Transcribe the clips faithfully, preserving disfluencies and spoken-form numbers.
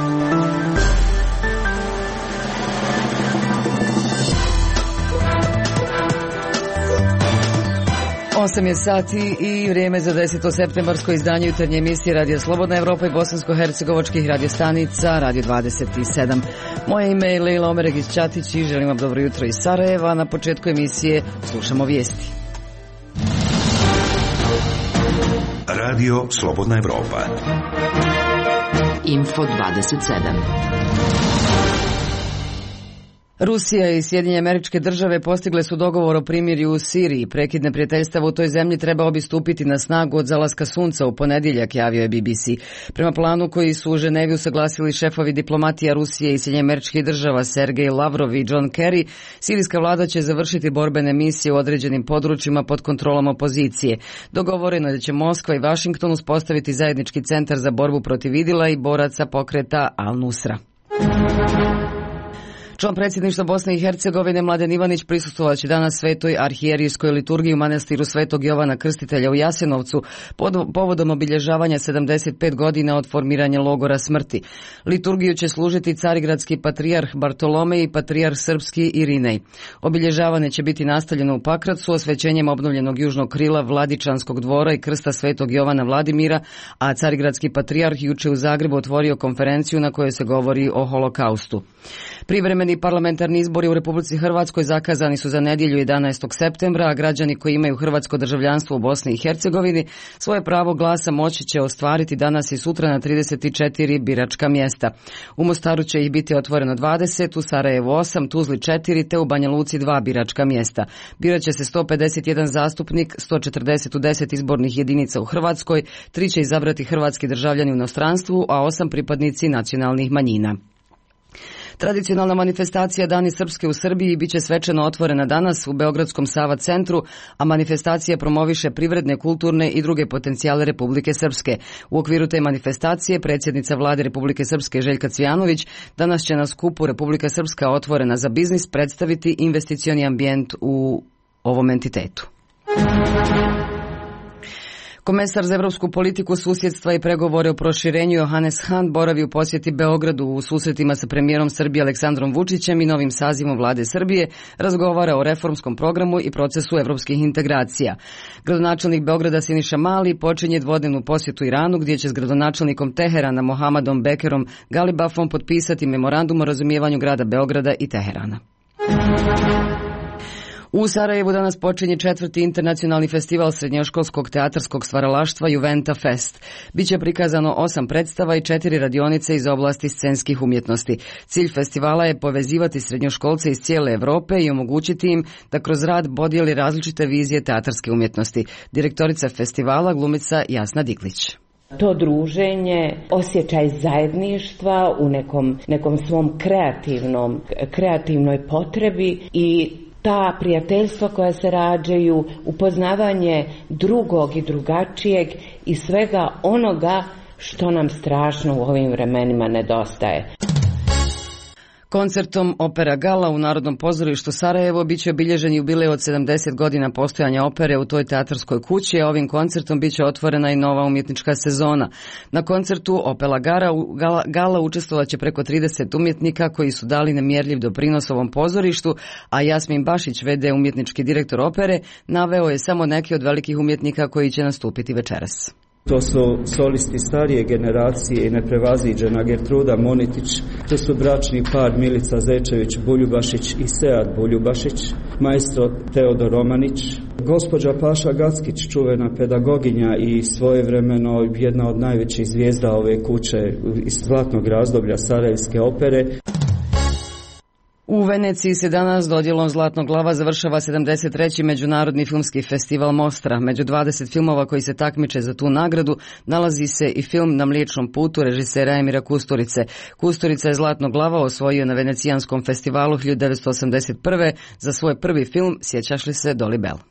osam je sati i vrijeme za deseto septembarsko izdanje jutarnje emisije Radio Slobodna Evropa i bosansko-hercegovačkih radiostanica Radio dvadeset sedam. Moje ime je Lejla Omeregić-Ćatić i želim vam dobro jutro iz Sarajeva. Na početku emisije slušamo vijesti. Radio Slobodna Evropa. Info dvadeset sedam. Rusija i Sjedinjene Američke Države postigle su dogovor o primirju u Siriji. Prekid neprijateljstava u toj zemlji trebao bi stupiti na snagu od zalaska sunca u ponedjeljak, javio je B B C. Prema planu koji su u Ženevi usaglasili šefovi diplomatija Rusije i Sjedinjenih Američkih Država Sergej Lavrov i John Kerry, sirijska vlada će završiti borbene misije u određenim područjima pod kontrolom opozicije. Dogovoreno je da će Moskva i Vašington uspostaviti zajednički centar za borbu protiv Idila i boraca pokreta Al-Nusra. Član predsjedništva Bosne i Hercegovine Mladen Ivanić prisustvovat će danas svetoj arhijerijskoj liturgiji u manastiru Svetog Jovana Krstitelja u Jasenovcu pod povodom obilježavanja sedamdeset pet godina od formiranja logora smrti. Liturgiju će služiti carigradski patrijarh Bartolomej i patrijarh srpski Irinej. Obilježavanje će biti nastavljeno u Pakracu osvećenjem obnovljenog južnog krila Vladičanskog dvora i krsta Svetog Jovana Vladimira, a carigradski patrijarh juče u Zagrebu otvorio konferenciju na kojoj se govori o holokaustu. Privremeni parlamentarni izbori u Republici Hrvatskoj zakazani su za nedjelju jedanaestog septembra, a građani koji imaju hrvatsko državljanstvo u Bosni i Hercegovini svoje pravo glasa moći će ostvariti danas i sutra na trideset četiri biračka mjesta. U Mostaru će ih biti otvoreno dvadeset, u Sarajevu osam, Tuzli četiri te u Banja Luci dva biračka mjesta. Biraće se sto pedeset jedan zastupnik, sto četrdeset u deset izbornih jedinica u Hrvatskoj, tri će izabrati hrvatski državljani u inostranstvu, a osam pripadnici nacionalnih manjina. Tradicionalna manifestacija Dani Srpske u Srbiji biće svečano otvorena danas u Beogradskom Sava centru, a manifestacija promoviše privredne, kulturne i druge potencijale Republike Srpske. U okviru te manifestacije predsjednica vlade Republike Srpske Željka Cvijanović danas će na skupu Republika Srpska otvorena za biznis predstaviti investicioni ambijent u ovom entitetu. Komesar za evropsku politiku, susjedstva i pregovore o proširenju Johannes Hahn boravi u posjeti Beogradu. U susretima sa premijerom Srbije Aleksandrom Vučićem i novim sazivom vlade Srbije razgovara o reformskom programu i procesu evropskih integracija. Gradonačelnik Beograda Siniša Mali počinje dvodnevnu posjetu Iranu, gdje će s gradonačelnikom Teherana Mohamedom Bekerom Galibafom potpisati memorandum o razumijevanju grada Beograda i Teherana. U Sarajevu danas počinje četvrti internacionalni festival srednjoškolskog teatarskog stvaralaštva Juventa Fest. Biće prikazano osam predstava i četiri radionice iz oblasti scenskih umjetnosti. Cilj festivala je povezivati srednjoškolce iz cijele Europe i omogućiti im da kroz rad podijeli različite vizije teatarske umjetnosti. Direktorica festivala, glumica Jasna Diklić. To druženje, osjećaj zajedništva u nekom, nekom svom kreativnom, kreativnoj potrebi i ta prijateljstva koja se rađaju, upoznavanje drugog i drugačijeg i svega onoga što nam strašno u ovim vremenima nedostaje. Koncertom Opera Gala u Narodnom pozorištu Sarajevo biće obilježen jubilej od sedamdeset godina postojanja opere u toj teatarskoj kući, a ovim koncertom biće otvorena i nova umjetnička sezona. Na koncertu Opera Gala, Gala učestvovat će preko trideset umjetnika koji su dali nemjerljiv doprinos ovom pozorištu, a Jasmin Bašić, v d umjetnički direktor opere, naveo je samo neke od velikih umjetnika koji će nastupiti večeras. To su solisti starije generacije i neprevaziđena Gertruda Monitić, to su bračni par Milica Zečević-Buljubašić i Sead Buljubašić, maestro Teodor Romanić, gospođa Paša Gackić, čuvena pedagoginja i svojevremeno jedna od najvećih zvijezda ove kuće iz zlatnog razdoblja Sarajevske opere. U Veneciji se danas dodjelom Zlatnog lava završava sedamdeset treći Međunarodni filmski festival Mostra. Među dvadeset filmova koji se takmiče za tu nagradu nalazi se i film Na mliječnom putu režisera Emira Kusturice. Kusturica je Zlatnog lava osvojio na Venecijanskom festivalu hiljadu devetsto osamdeset prve za svoj prvi film Sjećaš li se Dolly Bell.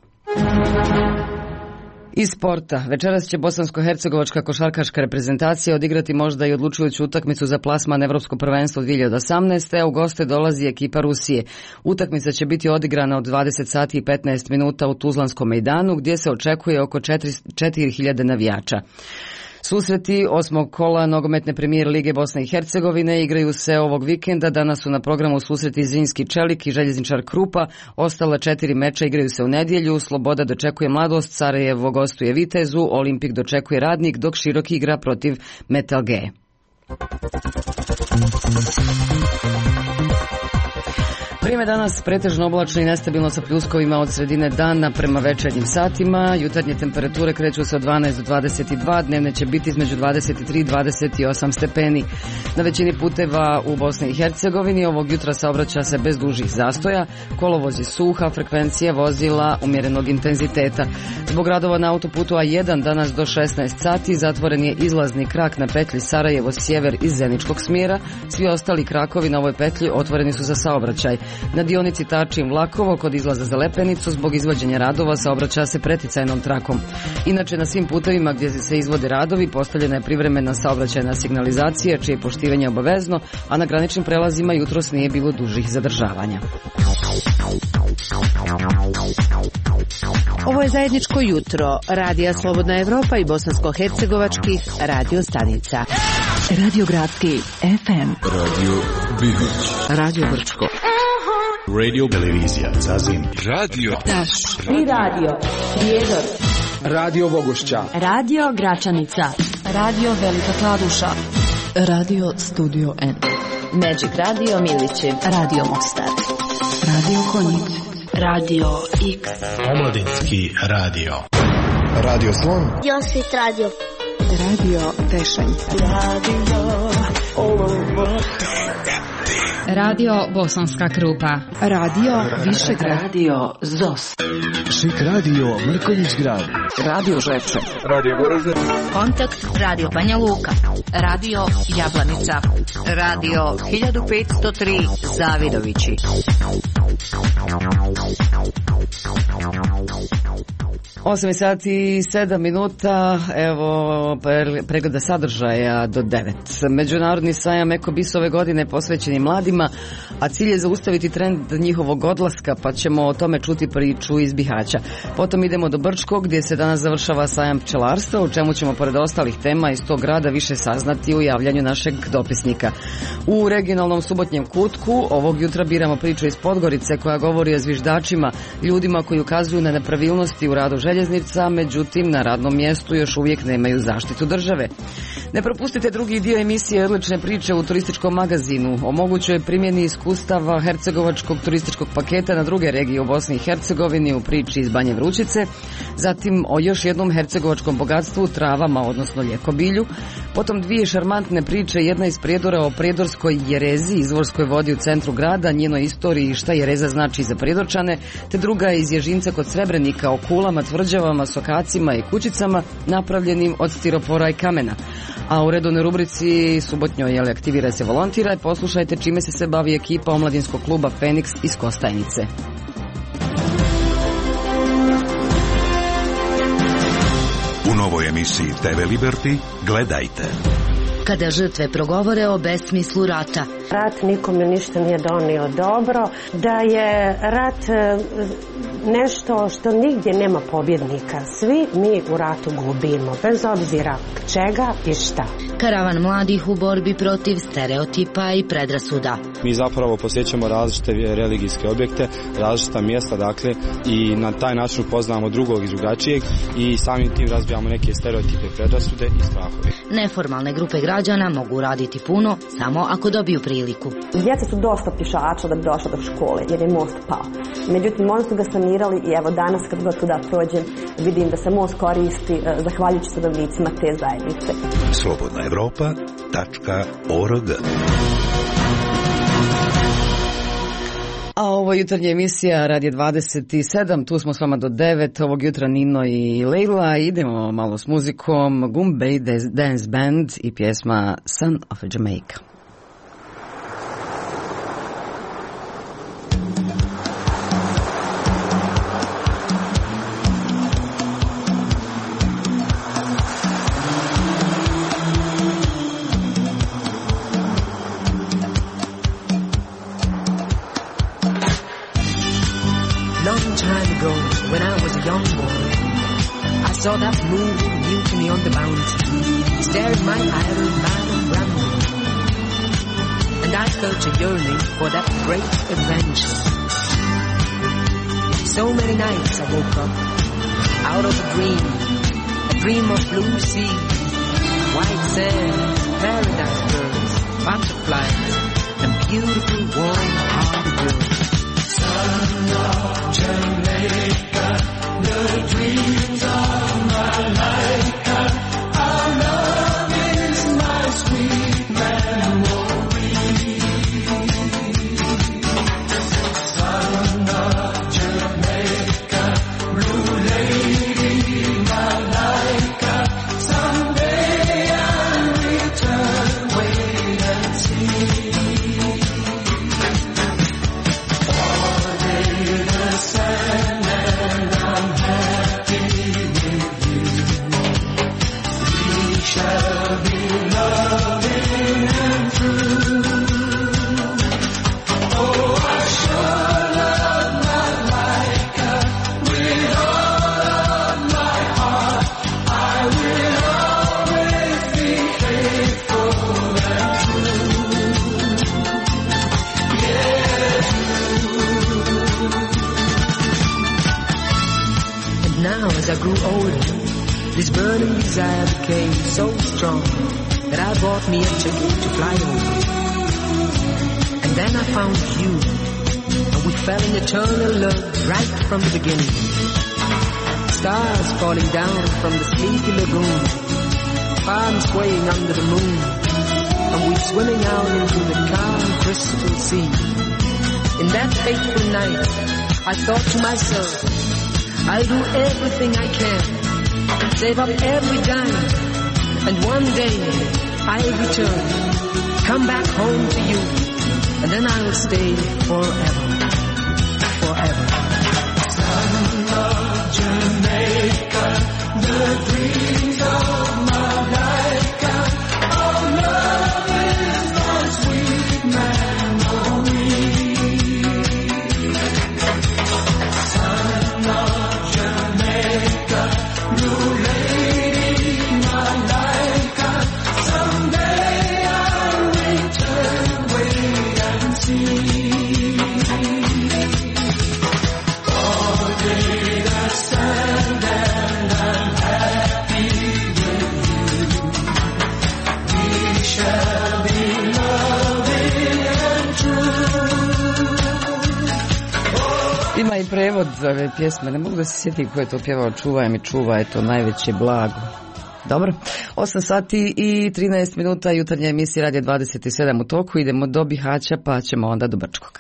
Iz sporta. Večeras će bosansko-hercegovačka košarkaška reprezentacija odigrati možda i odlučujuću utakmicu za plasman Evropsko prvenstvo dvije hiljade osamnaeste. a u goste dolazi ekipa Rusije. Utakmica će biti odigrana od dvadeset sati i petnaest minuta u Tuzlanskom mejdanu, gdje se očekuje oko četiri hiljade navijača. Susreti osmog kola nogometne premijer Lige Bosne i Hercegovine igraju se ovog vikenda. Danas su na programu susreti Zrinski Čelik i Željezničar Krupa. Ostala četiri meča igraju se u nedjelju. Sloboda dočekuje Mladost, Sarajevo gostuje Vitezu, Olimpik dočekuje Radnik, dok Široki igra protiv Metal Ge. Vrijeme danas pretežno oblačno i nestabilno sa pljuskovima od sredine dana prema večernjim satima. Jutarnje temperature kreću se od dvanaest do dvadeset dva, dnevne će biti između dvadeset tri i dvadeset osam stepeni. Na većini puteva u Bosni i Hercegovini ovog jutra saobraća se bez dužih zastoja. Kolovoz je suha, frekvencija vozila umjerenog intenziteta. Zbog radova na autoputu A jedan danas do šesnaest sati zatvoren je izlazni krak na petlji Sarajevo sjever iz Zeničkog smjera. Svi ostali krakovi na ovoj petlji otvoreni su za saobraćaj. Na dionici Tačin Vlakovo kod izlaza za Lepenicu zbog izvođenja radova saobraća se preticajnom trakom. Inače na svim putevima gdje se izvode radovi postavljena je privremena saobraćajna signalizacija čije poštivanje je obavezno, a na graničnim prelazima jutros nije bilo dužih zadržavanja. Ovo je zajedničko jutro Radija Slobodna Evropa i bosansko-hercegovačkih radio stanica. Radio Gradski F M, Radio Bihać, Radio Brčko, Radio Televizija Zazim, Radio Taš i Radio Prijedor, Radio Vogošća, Radio Gračanica, Radio Velika Kladuša, Radio Studio N, Magic Radio Milići, Radio Mostar, Radio Konjic, Radio X, Omladinski radio, Radio Slon, Josip Radio, Radio Tešanj, Radio Olovo, Radio Bosanska Krupa, Radio Višegrad, Radio Zos, Šik Radio Mrkonjić Grad, Radio Žepče, Radio Goražde, Kontakt Radio Banja Luka, Radio Jablanica, Radio hiljadu petsto tri Zavidovići. osam sati i sedam minuta, evo pregleda sadržaja do devet. Međunarodni sajam Ekobis ove godine posvećeni mladima, a cilj je zaustaviti trend njihovog odlaska, pa ćemo o tome čuti priču iz Bihaća. Potom idemo do Brčkog gdje se danas završava sajam pčelarstva, u čemu ćemo pored ostalih tema iz tog grada više saznati u javljanju našeg dopisnika. U regionalnom subotnjem kutku ovog jutra biramo priču iz Podgorice koja govori o zviždačima, ljudima koji ukazuju na nepravilnosti u radu željeznica, međutim na radnom mjestu još uvijek nemaju zaštitu države. Ne propustite drugi dio emisije Odlične priče u turističkom magazinu o mogućoj primjeni iskustava hercegovačkog turističkog paketa na druge regije u Bosni i Hercegovini u priči iz Banje Vrućice, zatim o još jednom hercegovačkom bogatstvu, travama, odnosno ljekobilju, potom dvije šarmantne priče, jedna iz Prijedora o prijedorskoj jerezi, izvorskoj vodi u centru grada, njenoj istoriji i šta jereza znači za Prijedorčane, te druga iz Ježinca kod Srebrenika o kulama, tvrđavama, sokacima i kućicama napravljenim od stiropora i kamena. A u redovnoj rubrici subotnjoj jeli, aktivira se volontira i poslušajte čime se se bavi ekipa omladinskog kluba Feniks iz Kostajnice. U novoj emisiji T V Liberty gledajte. Kada žrtve progovore o besmislu rata. Rat nikome ništa nije donio dobro, da je rat nešto što nigdje nema pobjednika. Svi mi u ratu gubimo, bez obzira čega i šta. Karavan mladih u borbi protiv stereotipa i predrasuda. Mi zapravo posjećamo različite religijske objekte, različita mjesta, dakle, i na taj način upoznamo drugog i drugačijeg i samim tim razbijamo neke stereotipe, predrasude i strahove. Neformalne grupe građana mogu raditi puno samo ako dobiju priliku. Djeca su dosta pješača da bi došla do škole jer je most pao. Međutim, možda su ga sanirali i evo danas kad god tuda prođem vidim da se most koristi zahvaljujući stanovnicima te zajednice. Slobodna Evropa tačka org. A ovo je jutarnja emisija Radija dvadeset sedam, tu smo s vama do devet, ovog jutra Nino i Leila, idemo malo s muzikom, Gumbay Dance Band i pjesma Son of a Jamaica. Saw that blue mutiny on the bounty. heard my iron man ramble, and I felt a yearning for that great adventure. So many nights I woke up out of a dream, a dream of blue sea, white sand, paradise birds, butterflies, and beautiful warm-hearted girls. Son of Jamaica, the dreams of my life. Our love is my sweet memory. Son of Jamaica, blue lady, Malaika. Someday I'll return, wait and see. All day the sand and I'm happy with you. We shall be loving and true. Oh, I sure love Malaika with all of my heart. I will always be faithful and true. Yes, and now as I grew older, this burning desire became so strong that I bought me a ticket to fly over. And then I found you, and we fell in eternal love right from the beginning. Stars falling down from the sleepy lagoon, palms swaying under the moon, and we swimming out into the calm crystal sea. In that fateful night, I thought to myself, I'll do everything I can, save up every dime, and one day I'll return, come back home to you, and then I'll stay forever, forever. Son of Jamaica, the dreams of Malaika, our love is my sweet memory. Son of Jamaica, blue lady, Malaika. Someday I'll return, wait and see. All day the sand and I'm happy with you. We shall be loving and true. Ima i prevod ove pjesme, ne mogu da se sjetim ko je to pjevao. Čuvaj mi, čuvaj, to najveće blago. Dobro, osam sati i trinaest minuta, jutarnja emisija Radio dvadeset sedam u toku, idemo do Bihaća pa ćemo onda do Brčkog.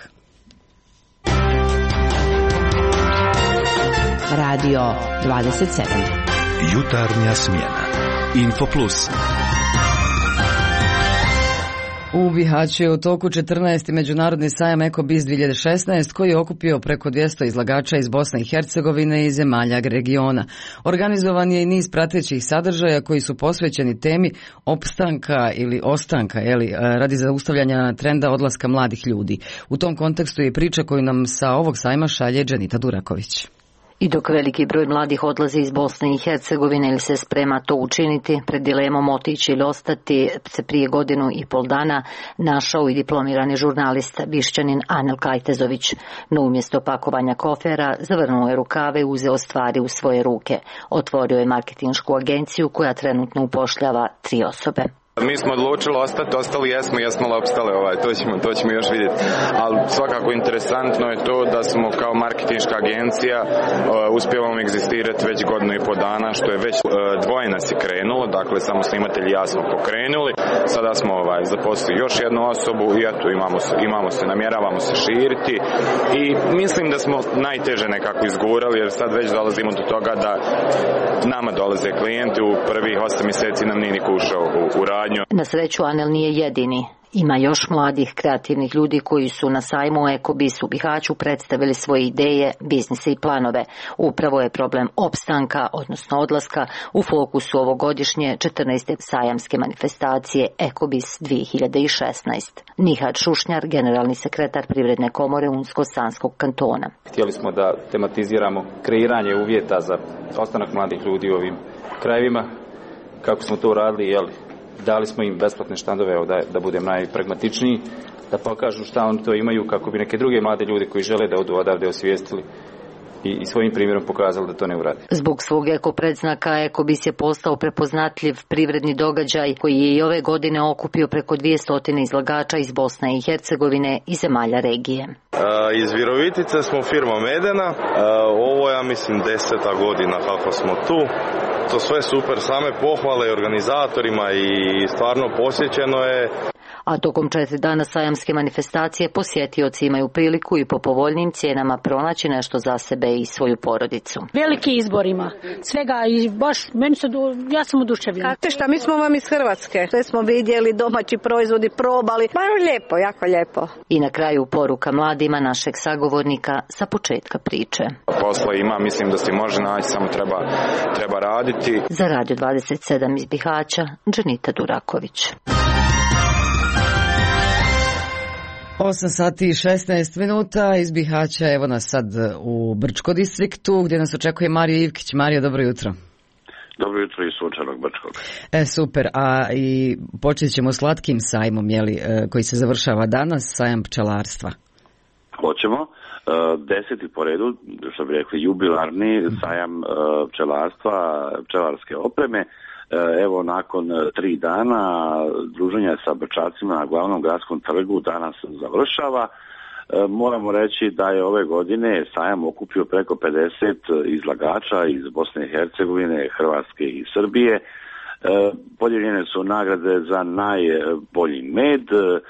Radio dvadeset sedam. Jutarnja smjena. Info Plus. U Bihaću je u toku četrnaesti međunarodni sajam EkoBiz dvije hiljade šesnaest koji je okupio preko dvjesto izlagača iz Bosne i Hercegovine i zemalja regiona. Organizovan je i niz pratećih sadržaja koji su posvećeni temi opstanka ili ostanka jeli, radi zaustavljanja trenda odlaska mladih ljudi. U tom kontekstu je priča koju nam sa ovog sajma šalje Dženita Duraković. I dok veliki broj mladih odlazi iz Bosne i Hercegovine ili se sprema to učiniti, pred dilemom otići ili ostati, se prije godinu i pol dana našao i diplomirani žurnalist Bišćanin Anel Kajtezović. No umjesto pakovanja kofera, zavrnuo je rukave i uzeo stvari u svoje ruke. Otvorio je marketinšku agenciju koja trenutno upošljava tri osobe. Mi smo odlučili ostati, ostali jesmo, jesmo li opstali, ovaj, to ćemo, to ćemo još vidjeti. Ali svakako interesantno je to da smo kao marketinška agencija uh, uspijevamo egzistirati već godinu i po dana, što je već uh, dvoje nas je krenulo, dakle samo snimatelji i ja smo pokrenuli. Sada smo ovaj, zaposlili još jednu osobu i eto imamo se, imamo se, namjeravamo se širiti i mislim da smo najteže nekako izgurali jer sad već dolazimo do toga da nama dolaze klijenti, u prvih osam mjeseci nam nije ni kušao u, u rad. Na sreću Anel nije jedini. Ima još mladih kreativnih ljudi koji su na sajmu EkoBiz u Bihaću predstavili svoje ideje, biznise i planove. Upravo je problem opstanka, odnosno odlaska, u fokusu ovogodišnje četrnaeste sajamske manifestacije EkoBiz dvije hiljade šesnaest. Nihat Šušnjar, generalni sekretar Privredne komore Unsko-Sanskog kantona. Htjeli smo da tematiziramo kreiranje uvjeta za ostanak mladih ljudi u ovim krajevima. Kako smo to radili, jel, Dali smo im besplatne štandove, evo da, da budem najpragmatičniji, da pokažu šta oni to imaju kako bi neke druge mlade ljude koji žele da odu odavde osvijestili i, i svojim primjerom pokazali da to ne uradi. Zbog svog ekopredznaka Ekobis je postao prepoznatljiv privredni događaj koji je i ove godine okupio preko dvjesto izlagača iz Bosne i Hercegovine i zemalja regije. E, iz Virovitice smo firma Medena, e, ovo ja mislim deseta godina kako smo tu. To sve super, same pohvale organizatorima i stvarno posjećeno je. A tokom četiri dana sajamske manifestacije posjetioci imaju priliku i po povoljnim cijenama pronaći nešto za sebe i svoju porodicu. Veliki izbor ima svega i baš meni se, ja sam oduševljena. Kako šta, mi smo vam iz Hrvatske, sve smo vidjeli, domaći proizvodi probali, pa lijepo, jako lijepo. I na kraju poruka mladima našeg sagovornika sa početka priče. Posla ima, mislim da se može naći, samo treba, treba raditi. Za Radio dvadeset sedam iz Bihaća, Dženita Duraković. osam sati i šesnaest minuta iz Bihaća, evo nas sad u Brčko distriktu gdje nas očekuje Mario Ivkić. Mario, dobro jutro. Dobro jutro iz sunčanog Brčkog. E, super, a i počet ćemo slatkim sajmom, jeli, koji se završava danas, sajam pčelarstva. Hoćemo. Deseti po redu, što bi rekli, jubilarni sajam pčelarstva, pčelarske opreme. Evo, nakon tri dana druženja sa brčacima na glavnom gradskom trgu danas završava. Moramo reći da je ove godine sajam okupio preko pedeset izlagača iz Bosne i Hercegovine, Hrvatske i Srbije. Podijeljene su nagrade za najbolji med.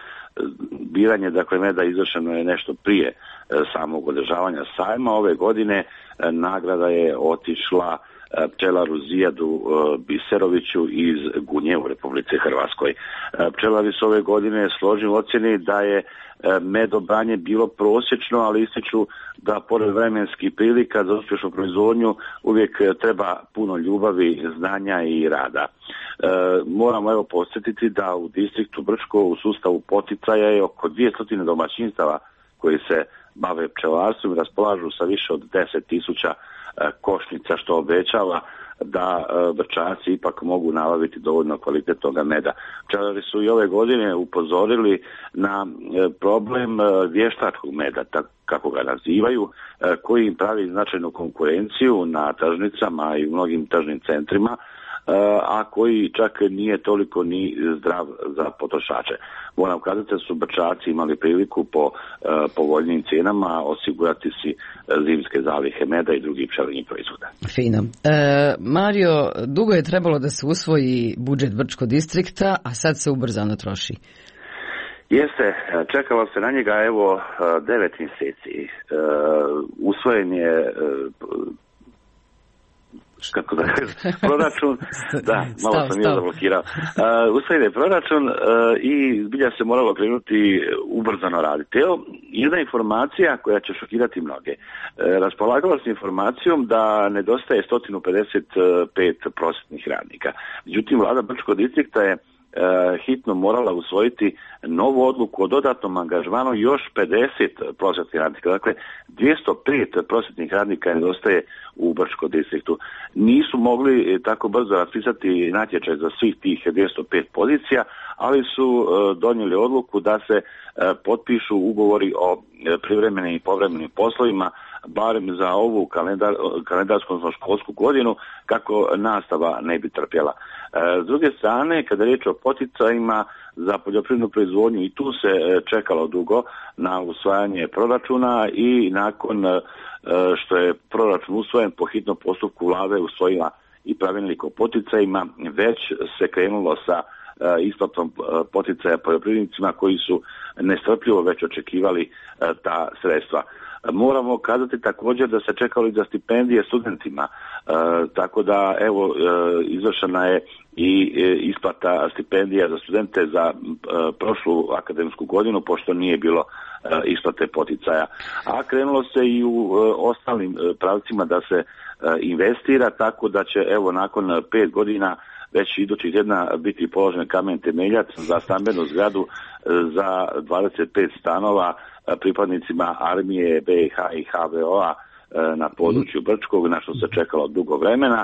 Biranje, dakle, meda izvršeno je nešto prije samog održavanja sajma. Ove godine nagrada je otišla pčelaru Zijadu Biseroviću iz Gunje u Republici Hrvatskoj. Pčelari su ove godine složni u ocjeni da je medobranje bilo prosječno, ali ističu da pored vremenskih prilika za uspješnu proizvodnju uvijek treba puno ljubavi, znanja i rada. E, moramo evo podsjetiti da u distriktu Brčko u sustavu poticaja je oko dvjesto domaćinstava koji se bave pčelarstvom i raspolažu sa više od deset tisuća košnica, što obećava da brčaci ipak mogu nabaviti dovoljno kvalitetnog meda. Pčelari su i ove godine upozorili na problem vještačkog meda, tak, kako ga nazivaju, koji im pravi značajnu konkurenciju na tržnicama i u mnogim tržnim centrima, a koji čak nije toliko ni zdrav za potrošače. Moram kazati da su brčaci imali priliku po povoljnim cijenama osigurati si zimske zalihe meda i drugih pčelinjih proizvoda. Fino. E, Mario, dugo je trebalo da se usvoji budžet Brčko distrikta, a sad se ubrzano troši. Jeste, čekalo se na njega evo devet mjeseci. E, usvojen je kako da kažem, proračun, da, malo stav, sam je zablokirao. Uh, usvojen je proračun uh, i zbilja se moralo krenuti ubrzano raditi. Evo, jedna informacija koja će šokirati mnoge. Uh, raspolagalo se informacijom da nedostaje sto pedeset pet prosvjetnih radnika. Međutim, vlada Brčkog distrikta je Uh, hitno morala usvojiti novu odluku o dodatnom angažmanu još pedeset prosvjetnih radnika. Dakle, dvjesto pet prosvjetnih radnika nedostaje u Brčkom distriktu. Nisu mogli tako brzo raspisati natječaj za svih tih dvjesto pet pozicija, ali su uh, donijeli odluku da se uh, potpišu ugovori o uh, privremenim i povremenim poslovima, barem za ovu kalendar, kalendarsku školsku godinu, kako nastava ne bi trpjela. S druge strane, kada je riječ o poticajima za poljoprivrednu proizvodnju, i tu se čekalo dugo na usvajanje proračuna i nakon što je proračun usvojen po hitnom postupku, vlada je usvojila i pravilnik o poticajima, već se krenulo sa isplatom poticaja poljoprivrednicima koji su nestrpljivo već očekivali ta sredstva. Moramo kazati također da se čekalo i za stipendije studentima, e, tako da evo e, izvršena je i e, isplata stipendija za studente za e, prošlu akademsku godinu, pošto nije bilo e, isplate poticaja. A krenulo se i u e, ostalim e, pravcima da se e, investira, tako da će evo nakon pet godina već idućih tjedna biti položen kamen temeljac za stambenu zgradu za dvadeset pet stanova pripadnicima armije, B i H i H V O-a na području Brčkog, na što se čekalo dugo vremena.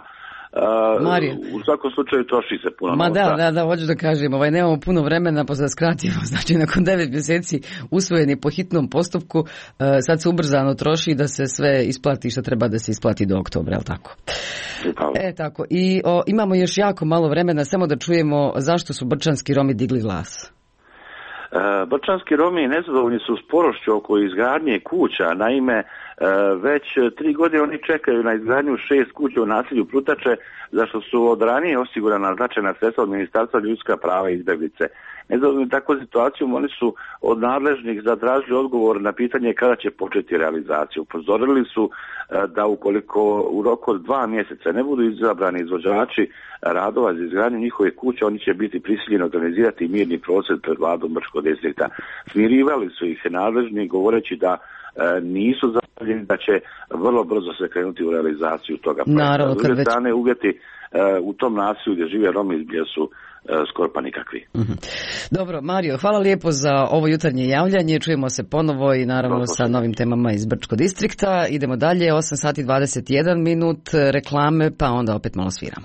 Uh, u svakom slučaju troši se puno Ma novca. da, da, da, hoću da kažem, ovaj, nemamo puno vremena, pa da skratimo, znači nakon devet mjeseci usvojeni po hitnom postupku, uh, sad se ubrzano troši da se sve isplati što treba da se isplati do oktobra, je li tako? Upravo. E, tako, i o, imamo još jako malo vremena, samo da čujemo zašto su brčanski Romi digli glas. Uh, brčanski Romi nezadovoljni su sporošću oko izgradnje kuća, naime, Uh, već tri godine oni čekaju na izgradnju šest kuća u naselju Prutače, zašto su od ranije osigurana značajna sredstva od Ministarstva ljudska prava i izbjeglice. Nezadovoljni takvu situacijom, oni su od nadležnih zatražili odgovor na pitanje kada će početi realizaciju. Upozorili su uh, da ukoliko u roku od dva mjeseca ne budu izabrani izvođači radova za izgradnju njihove kuće, oni će biti prisiljeni organizirati mirni prosvjed pred vladom Brčkog distrikta. Smirivali su ih nadležni govoreći da nisu zadovoljni, da će vrlo brzo se krenuti u realizaciju toga projekta. S druge strane, uvjeti u tom naselju gdje žive Romi gdje su skoro pa nikakvi. Mm-hmm. Dobro, Mario, hvala lijepo za ovo jutarnje javljanje. Čujemo se ponovo i naravno Dobro, sa novim temama iz Brčkog distrikta. Idemo dalje, osam sati dvadeset jedan minut, reklame, pa onda opet malo sviramo.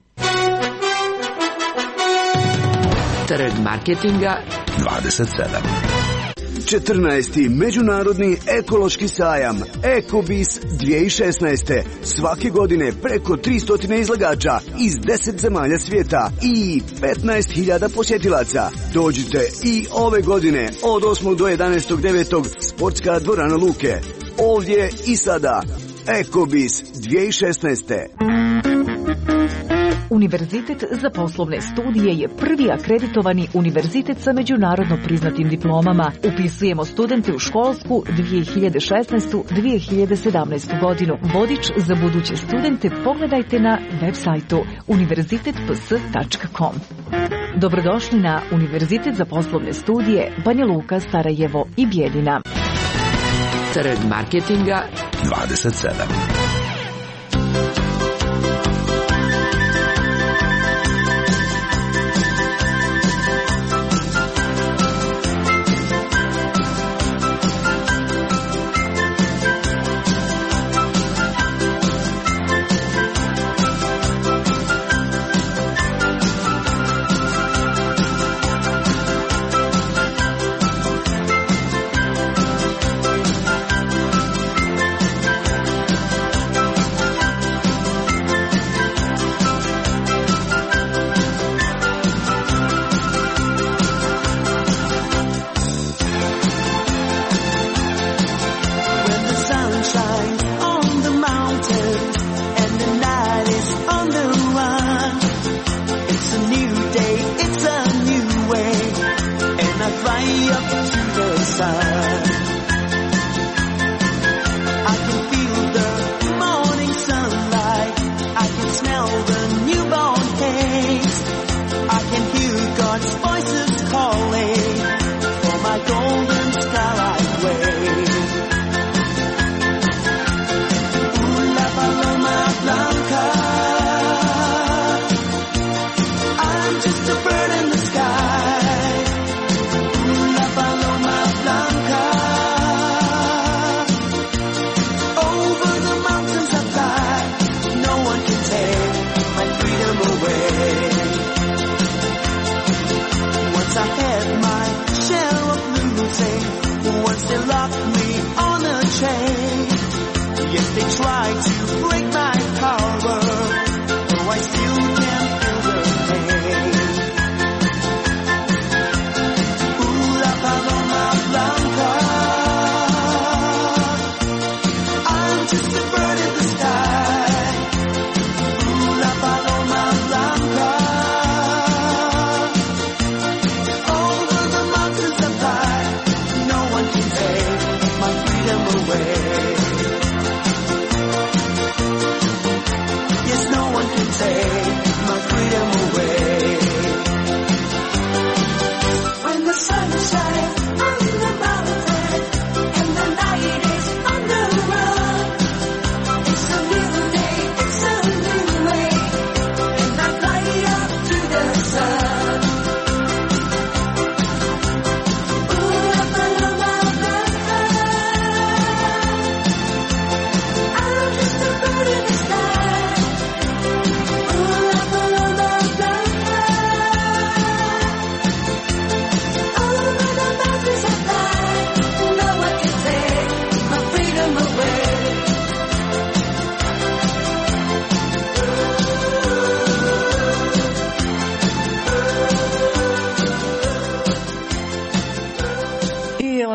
Trg marketinga dvadeset sedam. četrnaesti. Međunarodni ekološki sajam Ekobis dvije tisuće šesnaeste. Svake godine preko tristo izlagača iz deset zemalja svijeta i petnaest hiljada posjetilaca. Dođite i ove godine od osmog do jedanaestog devetog sportska dvorana Luke. Ovdje i sada Ekobis dvije tisuće šesnaeste. Univerzitet za poslovne studije je prvi akreditovani univerzitet sa međunarodno priznatim diplomama. Upisujemo studente u školsku dvije hiljade šesnaeste dvije hiljade sedamnaeste. godinu. Vodič za buduće studente pogledajte na web sajtu univerzitet p s tačka com. Dobrodošli na Univerzitet za poslovne studije Banja Luka, Sarajevo i Bijeljina. Trg marketinga dvadeset sedam.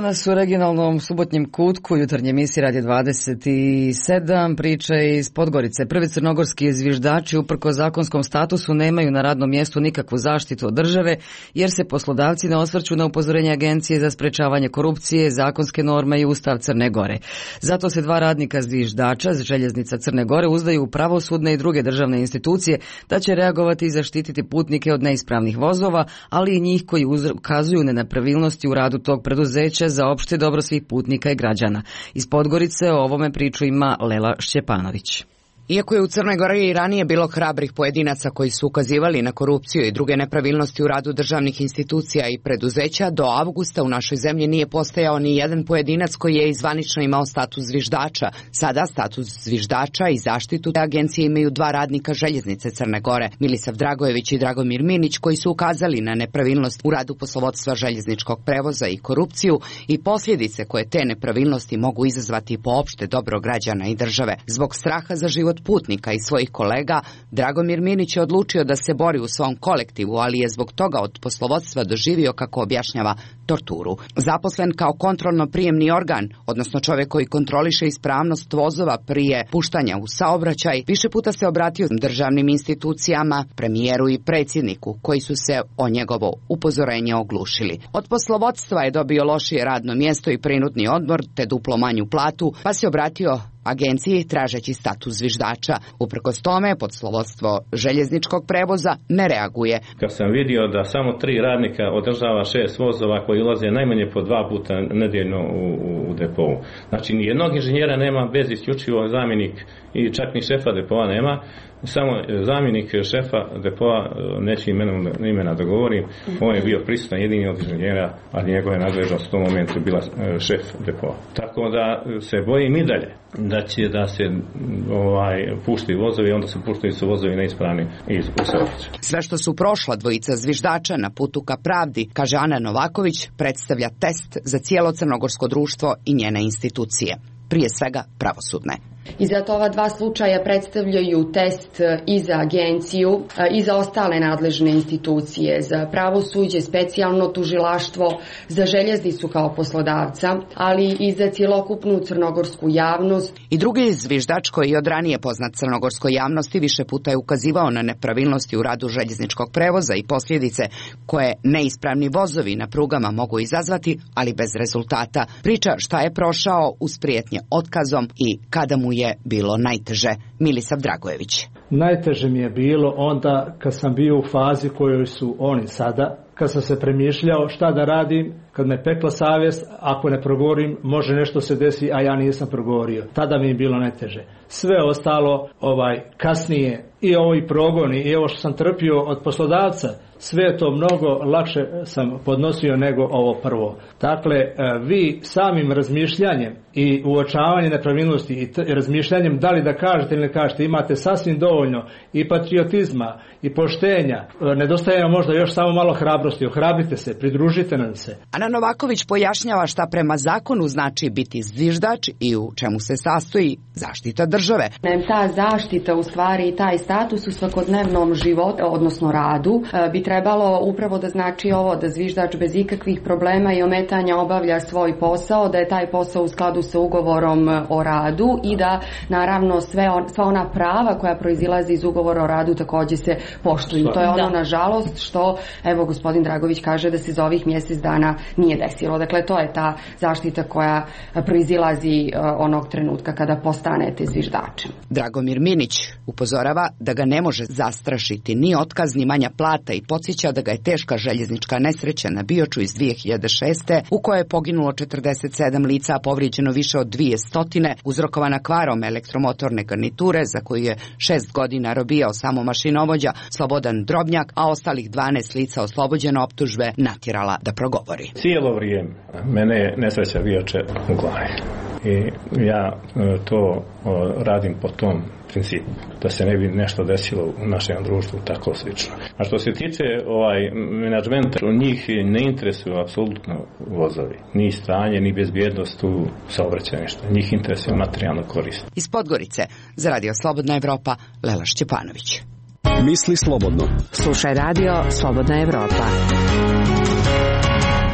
Danas u regionalnom subotnjem kutku jutarnje emisije Radio dvadeset sedam priče iz Podgorice. Prvi crnogorski zviždači uprko zakonskom statusu nemaju na radnom mjestu nikakvu zaštitu od države jer se poslodavci ne osvrću na upozorenje Agencije za sprečavanje korupcije, zakonske norme i Ustav Crne Gore. Zato se dva radnika zviždača z željeznica Crne Gore uzdaju u pravosudne i druge državne institucije da će reagovati i zaštititi putnike od neispravnih vozova, ali i njih koji ukazuju na nepravilnosti u radu tog preduzeća za opšte dobro svih putnika i građana. Iz Podgorice o ovome priču ima Lela Šćepanović. Iako je u Crnoj Gori i ranije bilo hrabrih pojedinaca koji su ukazivali na korupciju i druge nepravilnosti u radu državnih institucija i preduzeća, do avgusta u našoj zemlji nije postojao ni jedan pojedinac koji je izvanično imao status zviždača. Sada status zviždača i zaštitu agencije imaju dva radnika željeznice Crne Gore, Milisav Dragojević i Dragomir Minić, koji su ukazali na nepravilnost u radu poslovodstva željezničkog prevoza i korupciju i posljedice koje te nepravilnosti mogu izazvati po opšte dobro građana i države. Zbog straha za život putnika i svojih kolega, Dragomir Minić je odlučio da se bori u svom kolektivu, ali je zbog toga od poslovodstva doživio, kako objašnjava, torturu. Zaposlen kao kontrolno-prijemni organ, odnosno čovjek koji kontroliše ispravnost vozova prije puštanja u saobraćaj, više puta se obratio državnim institucijama, premijeru i predsjedniku, koji su se o njegovo upozorenje oglušili. Od poslovodstva je dobio lošije radno mjesto i prinudni odmor, te duplo manju platu, pa se obratio agenciji tražeći status zviždača. Uprkos tome, poslovodstvo željezničkog prevoza ne reaguje. Kad sam vidio da samo tri radnika održava šest vozova koji ulaze najmanje po dva puta nedjeljno u, u depovu. Znači, nijednog inženjera nema, bez isključivo zamjenik i čak ni šefa depoa nema. Samo zamjenik šefa depoa, neću imenom, imena da govorim, on je bio prisutan jedini od inženjera, a njegove nadležnost u tom momentu bila šef depoa. Tako da se bojim i dalje da će da se ovaj, puštaju vozovi, onda se puštaju su vozovi neispravni iz saobraćaja. Sve što su prošla dvojica zviždača na putu ka pravdi, kaže Ana Novaković, predstavlja test za cijelo crnogorsko društvo i njene institucije. Prije svega pravosudne. I zato ova dva slučaja predstavljaju test i za agenciju i za ostale nadležne institucije, za pravosuđe, specijalno tužilaštvo, za željeznicu kao poslodavca, ali i za cjelokupnu crnogorsku javnost. I drugi zviždač koji je od ranije poznat crnogorskoj javnosti više puta je ukazivao na nepravilnosti u radu željezničkog prevoza i posljedice koje neispravni vozovi na prugama mogu izazvati, ali bez rezultata. Priča šta je prošao uz prijetnje otkazom i kada mu je bilo najteže. Milisav Dragojević. Najteže mi je bilo onda kad sam bio u fazi kojoj su oni sada, kad sam se premišljao šta da radim, kad me pekla savjest, ako ne progovorim, može nešto se desi, a ja nisam progovorio. Tada mi je bilo najteže. Sve ostalo, ovaj, kasnije, i ovi progoni, i ovo što sam trpio od poslodavca, sve to mnogo lakše sam podnosio nego ovo prvo. Dakle, vi samim razmišljanjem i uočavanjem nepravilnosti i t- razmišljanjem da li da kažete ili ne kažete, imate sasvim dovoljno i patriotizma i poštenja. Nedostaje nam možda još samo malo hrabrosti. Ohrabrite se, pridružite nam se. Ana Novaković pojašnjava šta prema zakonu znači biti zviždač i u čemu se sastoji zaštita države. Ta zaštita, u stvari, i taj status u svakodnevnom životu, odnosno radu, bi trebalo upravo da znači ovo, da zviždač bez ikakvih problema i ometanja obavlja svoj posao, da je taj posao u skladu sa ugovorom o radu i da naravno sve on, sva ona prava koja proizilazi iz ugovora o radu također se poštuju. To je ono, nažalost, što evo gospodin Dragović kaže da se za ovih mjesec dana nije desilo. Dakle, to je ta zaštita koja proizilazi onog trenutka kada postanete zviždačem. Dragomir Minić upozorava da ga ne može zastrašiti ni otkaz, ni manja plata i podsjeća da ga je teška željeznička nesreća na Bioču iz dvije hiljade šeste u kojoj je poginulo četrdeset sedam lica, a povrijeđeno više od dvije stotine, uzrokovana kvarom elektromotorne garniture za koju je šest godina robijao samo mašinovođa Slobodan Drobnjak, a ostalih dvanaest lica oslobođeno optužbe natjerala da progovori. Cijelo vrijeme mene je nesreća Bioče u glavi. I ja to radim po tom principu, da se ne bi nešto desilo u našem društvu tako slično. A što se tiče ovaj menadžmenta, njih ne interesuju apsolutno vozovi, ni stanje, ni bezbjednost u saobraćajništvu. Njih interesuje materijalno korist. Iz Podgorice za Radio Slobodna Evropa, Lela Šćepanović. Misli slobodno. Slušaj Radio Slobodna Evropa.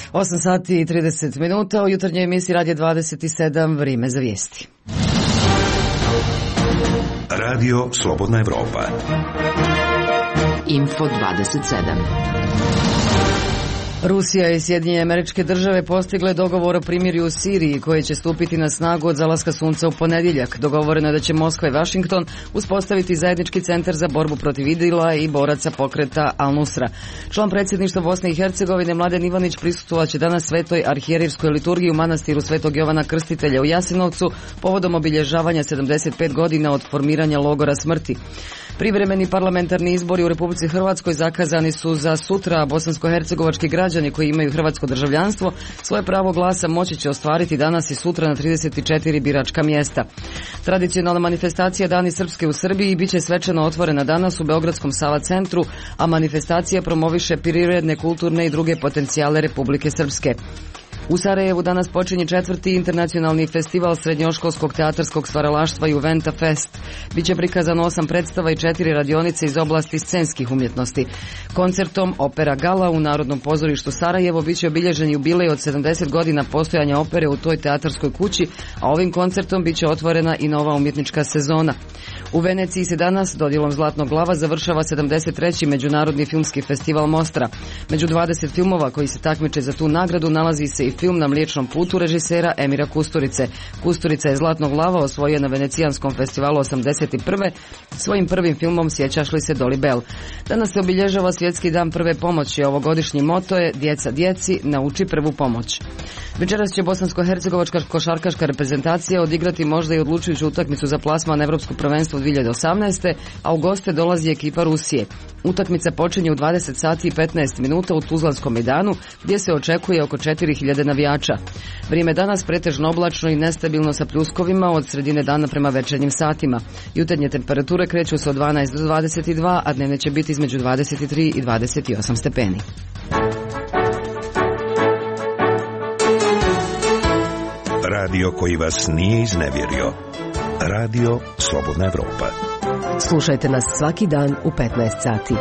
osam sati i trideset minuta u jutarnjoj emisiji Radio dvadeset sedam, vrijeme za vijesti. Radio Slobodna Evropa. Info dvadeset sedam. Rusija i Sjedinjene Američke Države postigle dogovor o primirju u Siriji koji će stupiti na snagu od zalaska sunca u ponedjeljak. Dogovoreno je da će Moskva i Washington uspostaviti zajednički centar za borbu protiv idila i boraca pokreta Al-Nusra. Član predsjedništva Bosne i Hercegovine Mladen Ivanić prisustvovaće danas svetoj arhijerijskoj liturgiji u manastiru Svetog Jovana Krstitelja u Jasenovcu povodom obilježavanja sedamdeset pet godina od formiranja logora smrti. Privremeni parlamentarni izbori u Republici Hrvatskoj zakazani su za sutra. Bosansko-hercegovački građani koji imaju hrvatsko državljanstvo svoje pravo glasa moći će ostvariti danas i sutra na trideset četiri biračka mjesta. Tradicionalna manifestacija Dani Srpske u Srbiji bit će svečano otvorena danas u Beogradskom Sava centru, a manifestacija promoviše prirodne, kulturne i druge potencijale Republike Srpske. U Sarajevu danas počinje četvrti internacionalni festival srednjoškolskog teatarskog stvaralaštva Juventa Fest. Biće prikazano osam predstava i četiri radionice iz oblasti scenskih umjetnosti. Koncertom Opera Gala u Narodnom pozorištu Sarajevo biće obilježen jubilej od sedamdeset godina postojanja opere u toj teatarskoj kući, a ovim koncertom biće otvorena i nova umjetnička sezona. U Veneciji se danas dodjelom Zlatnog glava završava sedamdeset treći Međunarodni filmski festival Mostra. Među dvadeset filmova koji se takmiče za tu nagradu nalazi se i film Na mliječnom putu režisera Emira Kusturice. Kusturica je Zlatnog glava osvojio na Venecijanskom festivalu osamdeset prve svojim prvim filmom Sjećaš li se Dolly Bell. Danas se obilježava Svjetski dan prve pomoći. Ovogodišnji moto je Djeca djeci, nauči prvu pomoć. Večeras će bosansko-hercegovačka košarkaška reprezentacija odigrati možda i odlučujuću utakmicu za plasman Evropsko prvenstvo dvije hiljade osamnaeste. a u goste dolazi ekipa Rusije. Utakmica počinje u dvadeset sati i petnaest minuta u Tuzlanskom Mejdanu, gdje se očekuje oko četiri hiljade navijača. Vrijeme danas pretežno oblačno i nestabilno sa pljuskovima od sredine dana prema večernjim satima. Jutarnje temperature kreću se od dvanaest do dvadeset dva, a dnevne će biti između dvadeset tri i dvadeset osam stepeni. Radio koji vas nije iznevjerio. Radio Slobodna Evropa. Slušajte nas svaki dan u petnaest sati.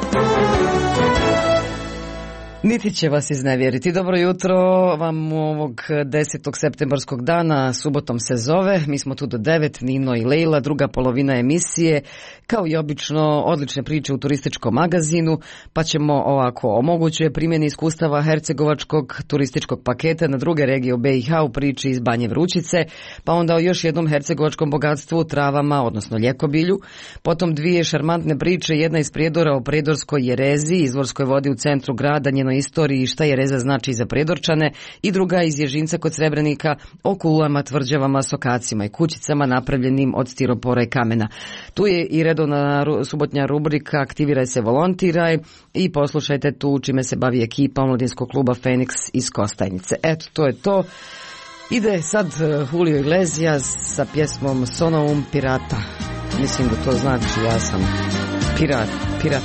Niti će vas iznevjeriti. Dobro jutro vam ovog desetog septembarskog dana, subotom se zove. Mi smo tu do devet, Nino i Lejla, druga polovina emisije. Kao i obično, odlične priče u turističkom magazinu, pa ćemo ovako o mogućoj primjeni iskustava hercegovačkog turističkog paketa na druge regije u B i H u priči iz Banje Vrućice, pa onda o još jednom hercegovačkom bogatstvu, travama, odnosno ljekobilju. Potom dvije šarmantne priče, jedna iz Prijedora o Prijedorskoj jerezi, izvorskoj vodi u centru grada, njenoj istoriji i šta jereza znači za Prijedorčane, i druga iz Ježinca kod Srebrenika o kulama, tvrđavama, sokacima i kućicama napravljenim od stiropora i kamena. Tu je i redovna subotnja rubrika Aktiviraj se, volontiraj, i poslušajte tu čime se bavi ekipa omladinskog kluba Feniks iz Kostajnice. Eto, to je to. Ide sad Julio Iglesias sa pjesmom Sonoum Pirata. Mislim da to znači ja sam pirat, pirat.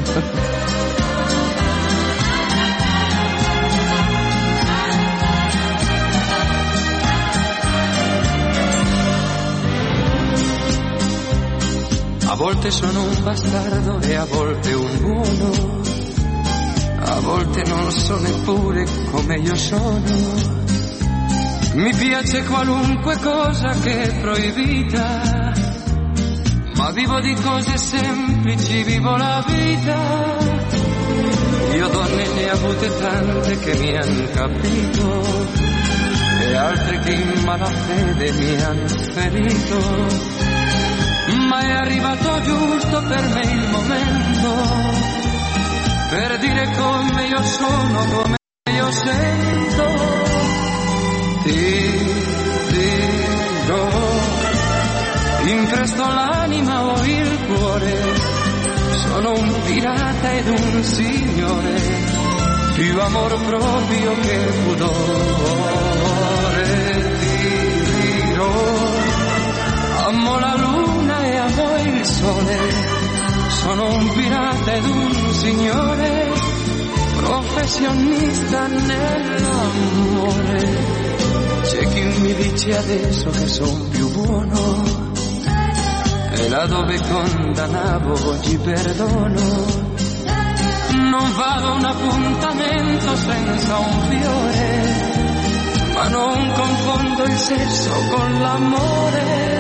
A volte sono un bastardo e a volte un buono, a volte non so neppure come io sono. Mi piace qualunque cosa che è proibita, ma vivo di cose semplici, vivo la vita. Io donne ne ho avute tante che mi han capito e altre che in malafede mi han ferito. Ma è arrivato giusto per me il momento per dire come io sono, come io sento. Ti dirò, impresto l'anima o il cuore, sono un pirata ed un signore, più amor proprio che pudore. Ti dirò, amo la luna e amo il sole, sono un pirata ed un signore, professionista nell'amore. C'è chi mi dice adesso che son più buono e là dove condannavo oggi perdono. Non vado a un appuntamento senza un fiore, ma non confondo il sesso con l'amore.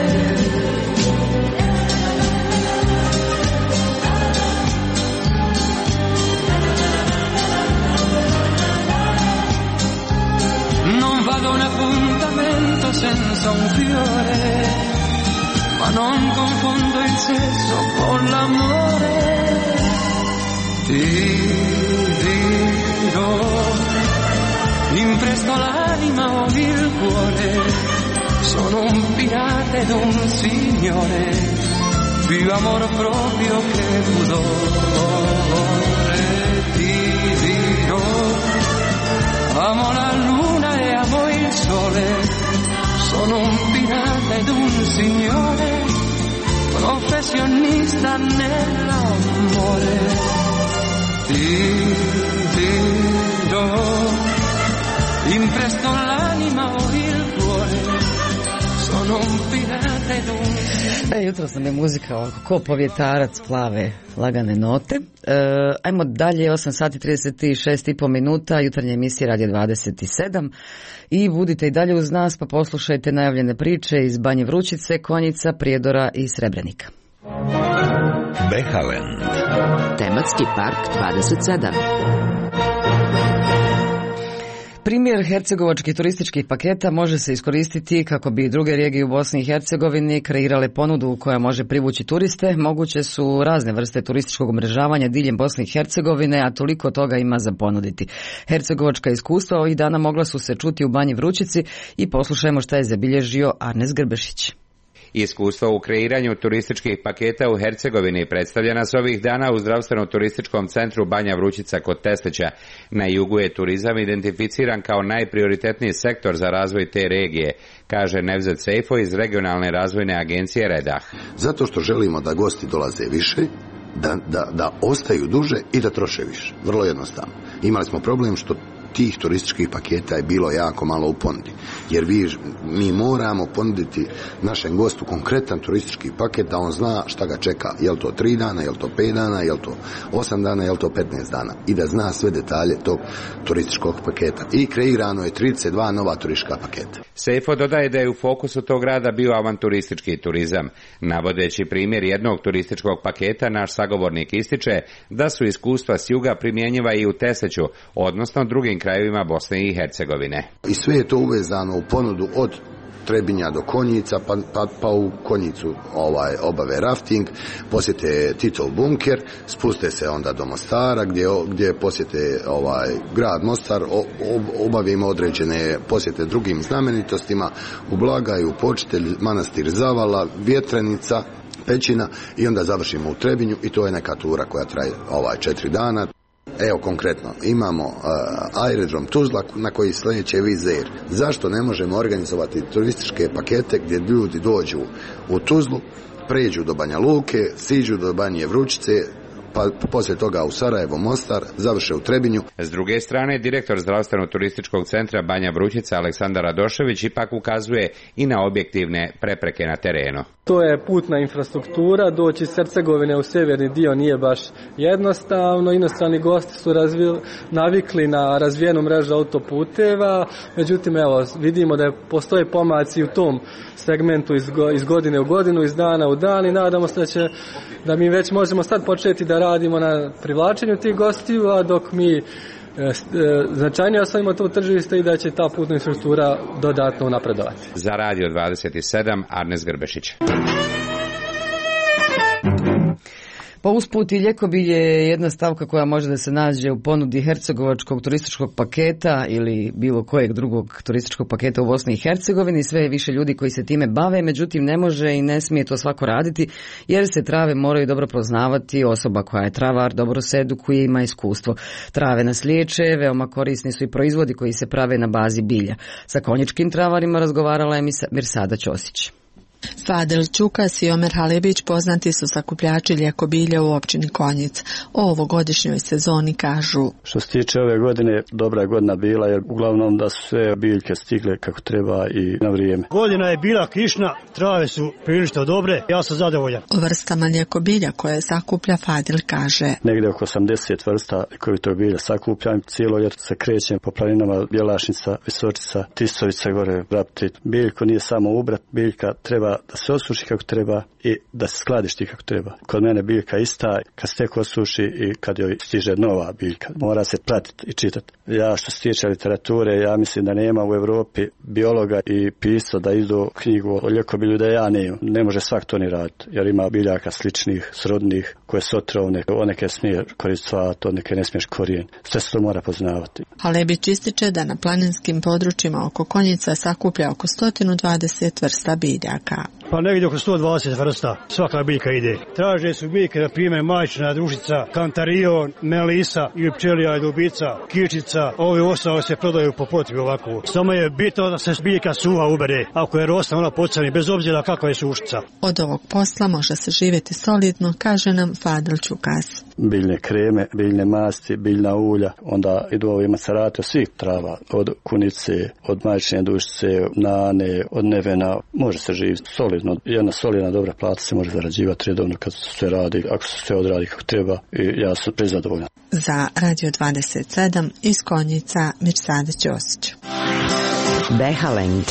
Non vado a un appuntamento senza un fiore, ma non confondo il sesso con l'amore. Ti dirò, impresto l'anima o il cuore, sono un pirata ed un signore, più amor proprio che pudore. Ti dirò, amo la luna e amo il sole, sono un pirata ed un signore, professionista nell'amore. Ti dirò, impresto l'anima o il cuore, sono un pirata ed un... E, jutros nam je muzika ovako ko povjetarac, plave, lagane note. E, ajmo dalje, osam sati trideset šest i po minuta, jutarnja emisija Radio dvadeset sedam. I budite i dalje uz nas, pa poslušajte najavljene priče iz Banje Vrućice, Konjica, Prijedora i Srebrenika. Behaland. Tematski park dvadeset sedam. Primjer hercegovačkih turističkih paketa može se iskoristiti kako bi druge regije u Bosni i Hercegovini kreirale ponudu koja može privući turiste. Moguće su razne vrste turističkog umrežavanja diljem Bosne i Hercegovine, a toliko toga ima za ponuditi. Hercegovačka iskustva ovih dana mogla su se čuti u Banji Vrućici i poslušajmo šta je zabilježio Arnes Grbešić. Iskustvo u kreiranju turističkih paketa u Hercegovini predstavljena s ovih dana u zdravstveno-turističkom centru Banja Vrućica kod Teslića. Na jugu je turizam identificiran kao najprioritetniji sektor za razvoj te regije, kaže Nevzet Sejfo iz regionalne razvojne agencije Redah. Zato što želimo da gosti dolaze više, da, da, da ostaju duže i da troše više. Vrlo jednostavno. Imali smo problem što tih turističkih paketa je bilo jako malo u ponudi. Jer vi, mi moramo ponuditi našem gostu konkretan turistički paket da on zna šta ga čeka. Je li to tri dana, je li to pet dana, je li to osam dana, je li to petnaest dana. I da zna sve detalje tog turističkog paketa. I kreirano je trideset dva nova turistička paketa. Sejfo dodaje da je u fokusu tog rada bio avanturistički turizam. Navodeći primjer jednog turističkog paketa, naš sagovornik ističe da su iskustva s juga primjenjiva i u Tesliću, odnosno drugim krajevima Bosne i Hercegovine. I sve je to uvezano u ponudu od Trebinja do Konjica, pa, pa, pa u Konjicu ovaj, obave rafting, posjete Titov bunker, spuste se onda do Mostara gdje, gdje posjete ovaj, grad Mostar, o, obavimo određene posjete drugim znamenitostima, u Blagaju, Počitelj, manastir Zavala, Vjetrenica, Pećina i onda završimo u Trebinju i to je neka tura koja traje ovaj, četiri dana. Evo konkretno, imamo uh, aerodrom Tuzla na koji sljedeće vizer. Zašto ne možemo organizovati turističke pakete gdje ljudi dođu u Tuzlu, pređu do Banja Luke, siđu do Banje Vrućice, pa poslije toga u Sarajevo, Mostar, završe u Trebinju. S druge strane, direktor zdravstveno-turističkog centra Banja Vrućica Aleksandar Radošević ipak ukazuje i na objektivne prepreke na terenu. To je putna infrastruktura, doći iz Hercegovine u sjeverni dio nije baš jednostavno, inostrani gosti su razvili, navikli na razvijenu mrežu autoputeva, međutim evo vidimo da postoje pomaci u tom segmentu iz, go, iz godine u godinu, iz dana u dan i nadamo se da, će, da mi već možemo sad početi da radimo na privlačenju tih gostiju, a dok mi značajnije osvojimo to tržište i da će ta putna infrastruktura dodatno napredovati. Za Radio dvadeset sedam, Arnes Grbešić. Pa usput i ljekobilje je jedna stavka koja može da se nađe u ponudi hercegovačkog turističkog paketa ili bilo kojeg drugog turističkog paketa u Bosni i Hercegovini. Sve je više ljudi koji se time bave, međutim ne može i ne smije to svako raditi jer se trave moraju dobro poznavati. Osoba koja je travar dobro se edukuje, ima iskustvo. Trave nas liječe, veoma korisni su i proizvodi koji se prave na bazi bilja. Sa konjičkim travarima razgovarala je Mirsada Ćosić. Fadil Čukas i Omer Halebić poznati su sakupljači lijeko bilja u općini Konjic. O ovogodišnjoj sezoni kažu: Što se tiče ove godine, dobra je godina bila jer uglavnom da su sve biljke stigle kako treba i na vrijeme. Godina je bila kišna, trave su prilično dobre, ja sam zadovoljan. O vrstama lijeko bilja koje sakuplja Fadil kaže: Negdje oko osamdeset vrsta koji to bilja sakupljam, cijelo ljeto se krećem po planinama Bjelašnica, Visočica, Tisovica, gore Vrapti. Biljko nije samo ubrat, biljka treba da se osuši kako treba i da se skladišti kako treba. Kod mene biljka ista, kad se tek osuši i kad joj stiže nova biljka. Mora se pratiti i čitati. Ja što se tiče literature, ja mislim da nema u Europi biologa i pisca da idu knjigu o ljekobilju da ja nemam. Ne može svak to ni raditi, jer ima biljaka sličnih, srodnih, koje su otrovne. O neke smije koristiti cvat, od neke ne smiješ korijen. Sve se to mora poznavati. Halebić ističe da na planinskim područjima oko Konjica sakuplja oko sto dvadeset vrsta biljaka. Pa negdje oko sto dvadeset vrsta, svaka biljka ide. Traže su biljke, na primjer, majčina dušica, kantarion, melisa ili pčelija i dubica, kičica, ovi ostalo se prodaju po potrebi ovako. Samo je bitno da se biljka suha ubere, ako je rosna ona pocani, bez obzira kakva je sušica. Od ovog posla može se živjeti solidno, kaže nam Fadil Čukas. Biljne kreme, biljne masti, biljna ulja, onda idu ovi macerati od svih trava, od kunice, od majčine dušice, nane, od nevena, može se živjeti solidno. Jedna solidna dobra plata se može zarađivati redovno kad se sve radi, ako se sve odradi kako treba i ja sam prezadovoljan. Za Radio dvadeset sedam iz Konjica Mirsada Ćosić. Behalend.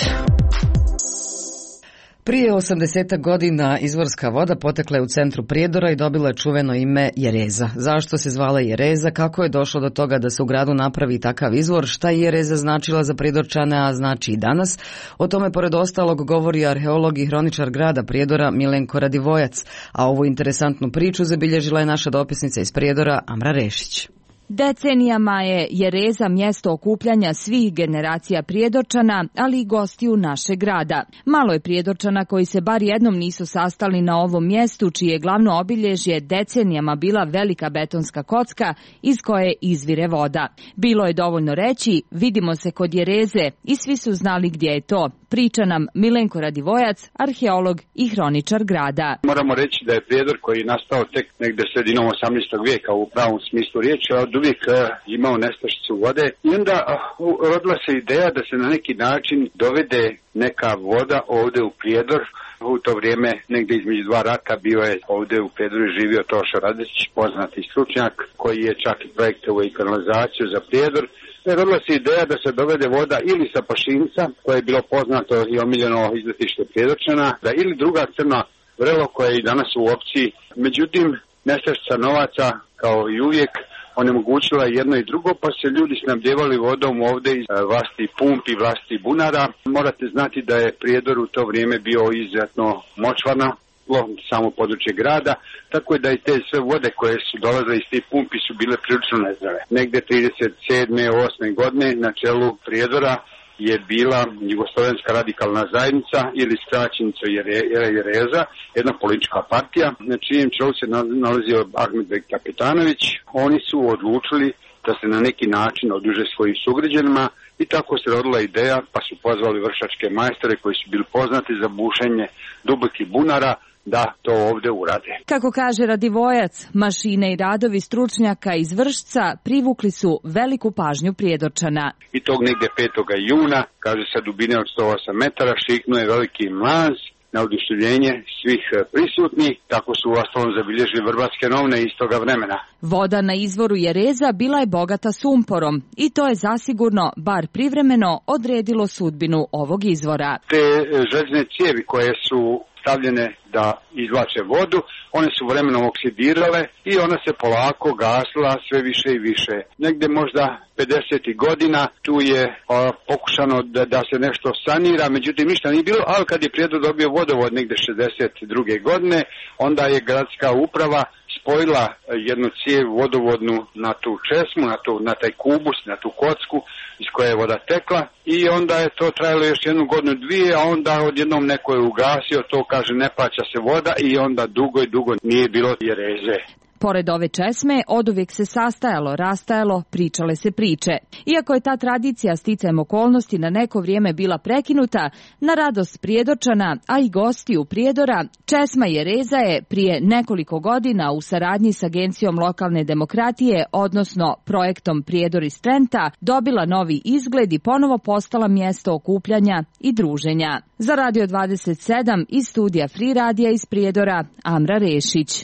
Prije osamdeset godina izvorska voda potekla je u centru Prijedora i dobila je čuveno ime Jereza. Zašto se zvala Jereza, kako je došlo do toga da se u gradu napravi takav izvor, šta je Jereza značila za Prijedorčane, a znači i danas, o tome pored ostalog govori arheolog i hroničar grada Prijedora Milenko Radivojac, a ovu interesantnu priču zabilježila je naša dopisnica iz Prijedora Amra Rešić. Decenijama je Jereza mjesto okupljanja svih generacija Prijedorčana, ali i gostiju našeg grada. Malo je Prijedorčana koji se bar jednom nisu sastali na ovom mjestu, čije glavno obilježje decenijama bila velika betonska kocka iz koje izvire voda. Bilo je dovoljno reći, vidimo se kod Jereze i svi su znali gdje je to. Priča nam Milenko Radivojac, arheolog i hroničar grada. Moramo reći da je Prijedor koji je nastao tek negdje sredinom osamnaestog vijeka u pravom smislu riječi, od uvijek imao nestašicu vode i onda rodila se ideja da se na neki način dovede neka voda ovdje u Prijedor. U to vrijeme, negdje između dva rata, bio je ovdje u Prijedoru živio Tošo Radečić, poznati stručnjak, koji je čak i projektovao i kanalizaciju za Prijedor. Rodila se ideja da se dovede voda ili sa Pašinca, koje je bilo poznato i omiljeno izletište Prijedorčana, da ili druga Crna Vrelo, koja je i danas u opciji. Međutim, nestašica novaca, kao i uvijek, onemogućila jedno i drugo, pa se ljudi snabdjevali vodom ovdje iz vlastitih pumpi, vlastitih bunara. Morate znati da je Prijedor u to vrijeme bio izuzetno močvarno, samo područje grada, tako je da i te sve vode koje su dolazile iz tih pumpi su bile prilično nezdrave. Negde trideset sedme osme godine na čelu Prijedora je bila Jugoslovenska radikalna zajednica ili skraćenica Jereza, jedna politička partija, na čijem čelu se nalazio Ahmet Bek Kapetanović. Oni su odlučili da se na neki način oduže svojim sugrađanima i tako se rodila ideja, pa su pozvali vršačke majstore koji su bili poznati za bušenje dubokih bunara da to ovdje urade. Kako kaže Radivojac, mašine i radovi stručnjaka iz Vršca privukli su veliku pažnju Prijedorčana. I tog negdje petog juna, kaže sa dubine od sto osam metara, šiknuo je veliki mlaz na oduševljenje svih prisutnih, tako su uostalom zabilježili Vrbatske novine iz toga vremena. Voda na izvoru Jereza bila je bogata sumporom i to je zasigurno, bar privremeno, odredilo sudbinu ovog izvora. Te željezne cijevi koje su stavljene da izvlače vodu, one su vremenom oksidirale i ona se polako gasila sve više i više. Negdje možda pedesetih godina tu je a, pokušano da, da se nešto sanira, međutim ništa nije bilo, ali kad je Prijedor dobio vodovod negdje šezdeset druge godine, onda je gradska uprava spojila jednu cijev vodovodnu na tu česmu, na, tu, na taj kubus, na tu kocku iz koje je voda tekla i onda je to trajalo još jednu godinu dvije, a onda odjednom neko je ugasio, to kaže ne plaća se voda i onda dugo i dugo nije bilo Jereze. Pored ove česme, oduvijek se sastajalo, rastajalo, pričale se priče. Iako je ta tradicija sticajem okolnosti na neko vrijeme bila prekinuta, na radost Prijedorčana, a i gostiju Prijedora, česma Jereza je prije nekoliko godina u saradnji s Agencijom lokalne demokratije, odnosno projektom Prijedor iz Trenta, dobila novi izgled i ponovo postala mjesto okupljanja i druženja. Za Radio dvadeset sedam iz studija Free Radija iz Prijedora, Amra Rešić.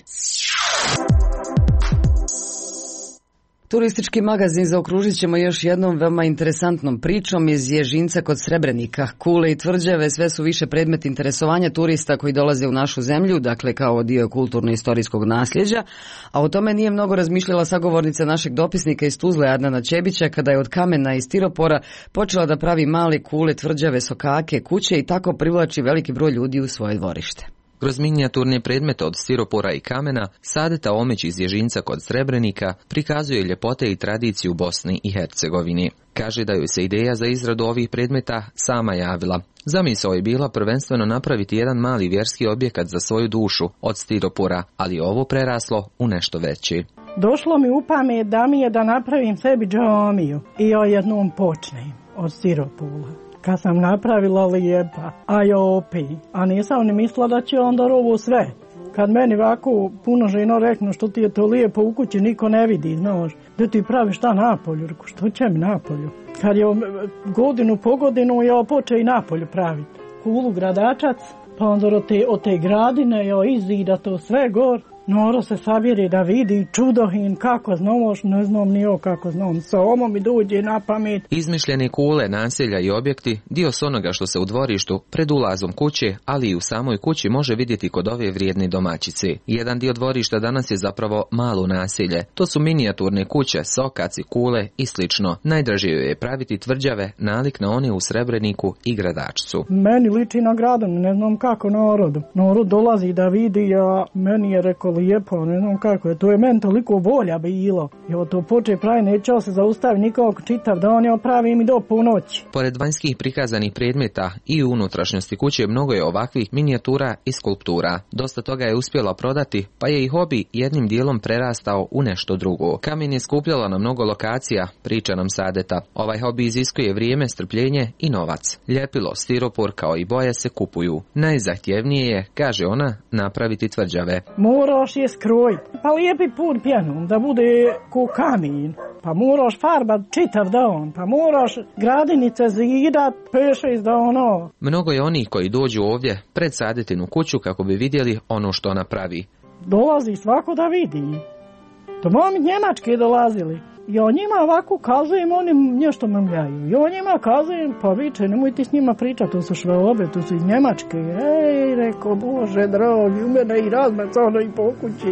Turistički magazin zaokružit ćemo još jednom veoma interesantnom pričom iz Ježinca kod Srebrenika. Kule i tvrđave sve su više predmet interesovanja turista koji dolaze u našu zemlju, dakle kao dio kulturno-istorijskog nasljeđa, a o tome nije mnogo razmišljala sagovornica našeg dopisnika iz Tuzle Adnana Čebića kada je od kamena i stiropora počela da pravi male kule, tvrđave, sokake, kuće i tako privlači veliki broj ljudi u svoje dvorište. Kroz minijaturne predmete od stiropora i kamena, Sadeta Omić iz Ježinca kod Srebrenika prikazuje ljepote i tradiciju Bosne i Hercegovine. Kaže da joj se ideja za izradu ovih predmeta sama javila. Zamisao je bila prvenstveno napraviti jedan mali vjerski objekat za svoju dušu od stiropora, ali ovo preraslo u nešto veće. Došlo mi u pamet da mi je da napravim sebi džamiju i o jednom počnem od stiropora. Kad sam napravila lijepa, a jopi, a nisam ni mislila da će onda ovo sve. Kad meni ovako puno žena reknu što ti je to lijepo u kući, niko ne vidi, znaš. Da ti pravi šta napolju, reko što će mi napolju. Kad je godinu po godinu ja počeo i napolju praviti. Kulu gradačac, pa onda od te, od te gradine ja izida to sve gor. Noro se sabiri da vidi čudohin kako znamoš, ne znam ni o kako znam, samo mi dođe na pamet. Izmišljene kule, naselja i objekti, dio s onoga što se u dvorištu, pred ulazom kuće, ali i u samoj kući može vidjeti kod ove vrijedne domaćice. Jedan dio dvorišta danas je zapravo malo naselje. To su minijaturne kuće, sokaci, kule i slično. Najdraže joj je praviti tvrđave, nalik na one u Srebreniku i Gradačcu. Meni liči na gradom, ne znam kako narodu. Narod dolazi da vidi, a meni je rekao lijepo, ne znam kako je, to je meni toliko bolja bilo. Jo, to poče pravi, nećeo se zaustavi nikog čitav dan, ja pravim i do ponoći. Pored vanjskih prikazanih predmeta i u unutrašnjosti kuće mnogo je ovakvih minijatura i skulptura. Dosta toga je uspjela prodati, pa je i hobi jednim dijelom prerastao u nešto drugo. Kamen je skupljala na mnogo lokacija, priča nam Sadeta. Ovaj hobi iziskuje vrijeme, strpljenje i novac. Ljepilo, stiropor kao i boje se kupuju. Najzahtjevnije je, kaže ona, napraviti tvrđave. Moraš je skroj, pa lijepi put pjenom, da bude ko kamin. Pa moraš farbat čitav dan, pa moraš gradinice zidat pet šest dana. Mnogo je onih koji dođu ovdje pred Sadetinu kuću kako bi vidjeli ono što ona pravi. Dolazi svako da vidi. To momi Njemačke dolazili. Ja njima ovako kazujem, oni nešto mrmljaju. Ja njima kazujem, pa viče, nemojte s njima pričati, to su Šveobe, to su iz Njemačke. Ej, reko, Bože dragi, u mene i razmecano i po kući.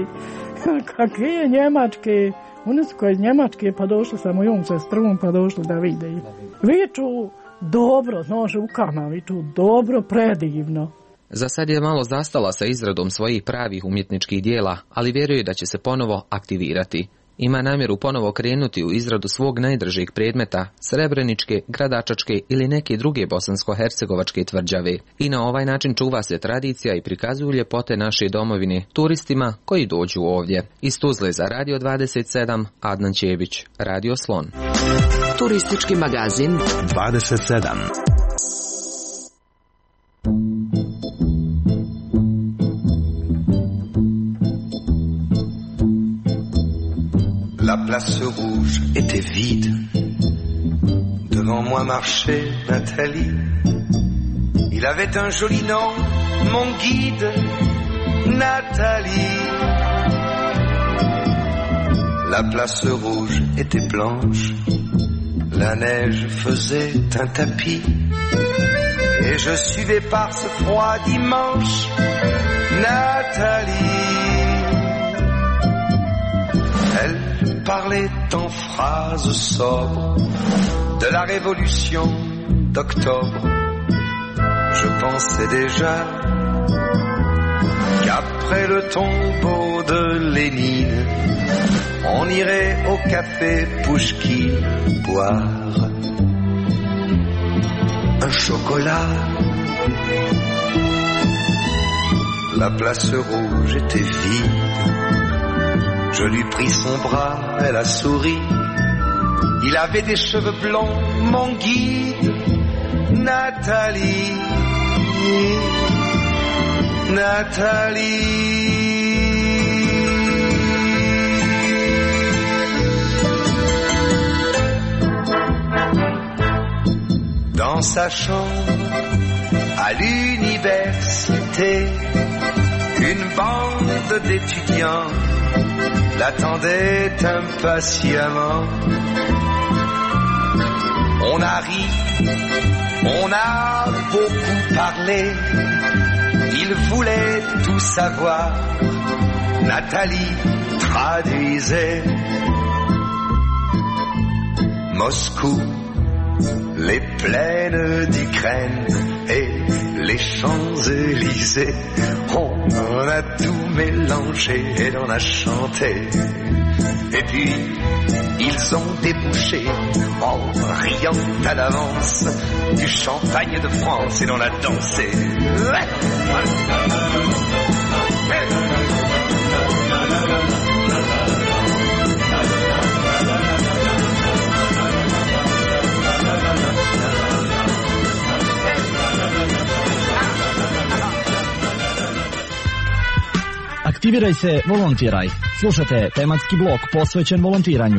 Kakve je Njemačke? Oni su koji iz Njemačke, pa došli sa mojom sestrom, pa došli da vide. Viču, dobro, znaš, u kama, viču, dobro, predivno. Za sad je malo zastala sa izradom svojih pravih umjetničkih dijela, ali vjeruje da će se ponovo aktivirati. Ima namjeru ponovo krenuti u izradu svog najdražeg predmeta, srebreničke, gradačačke ili neke druge bosansko-hercegovačke tvrđave. I na ovaj način čuva se tradicija i prikazuju ljepote naše domovine turistima koji dođu ovdje. Iz Tuzle za Radio dvadeset sedam, Adnan Čebić, Radio Slon. Turistički magazin dvadeset sedam. La place rouge était vide. Devant moi marchait Nathalie. Il avait un joli nom, mon guide, Nathalie. La place rouge était blanche. La neige faisait un tapis. Et je suivais par ce froid dimanche Nathalie. Elle parlait en phrases sobres de la révolution d'octobre. Je pensais déjà qu'après le tombeau de Lénine, on irait au café Pouchkine boire un chocolat. La place rouge était vide. Je lui pris son bras, elle a souri. Il avait des cheveux blonds, mon guide, Nathalie, Nathalie. Dans sa chambre, à l'université, une bande d'étudiants l'attendait impatiemment. On a ri, on a beaucoup parlé, il voulait tout savoir. Nathalie traduisait. Moscou, les plaines d'Ukraine et les Champs-Élysées, on en a tout mélangé et on a chanté. Et puis, ils ont débouché en riant à l'avance du champagne de France et l'on a dansé. Aktiviraj se, volontiraj. Slušajte tematski blok posvećen volontiranju.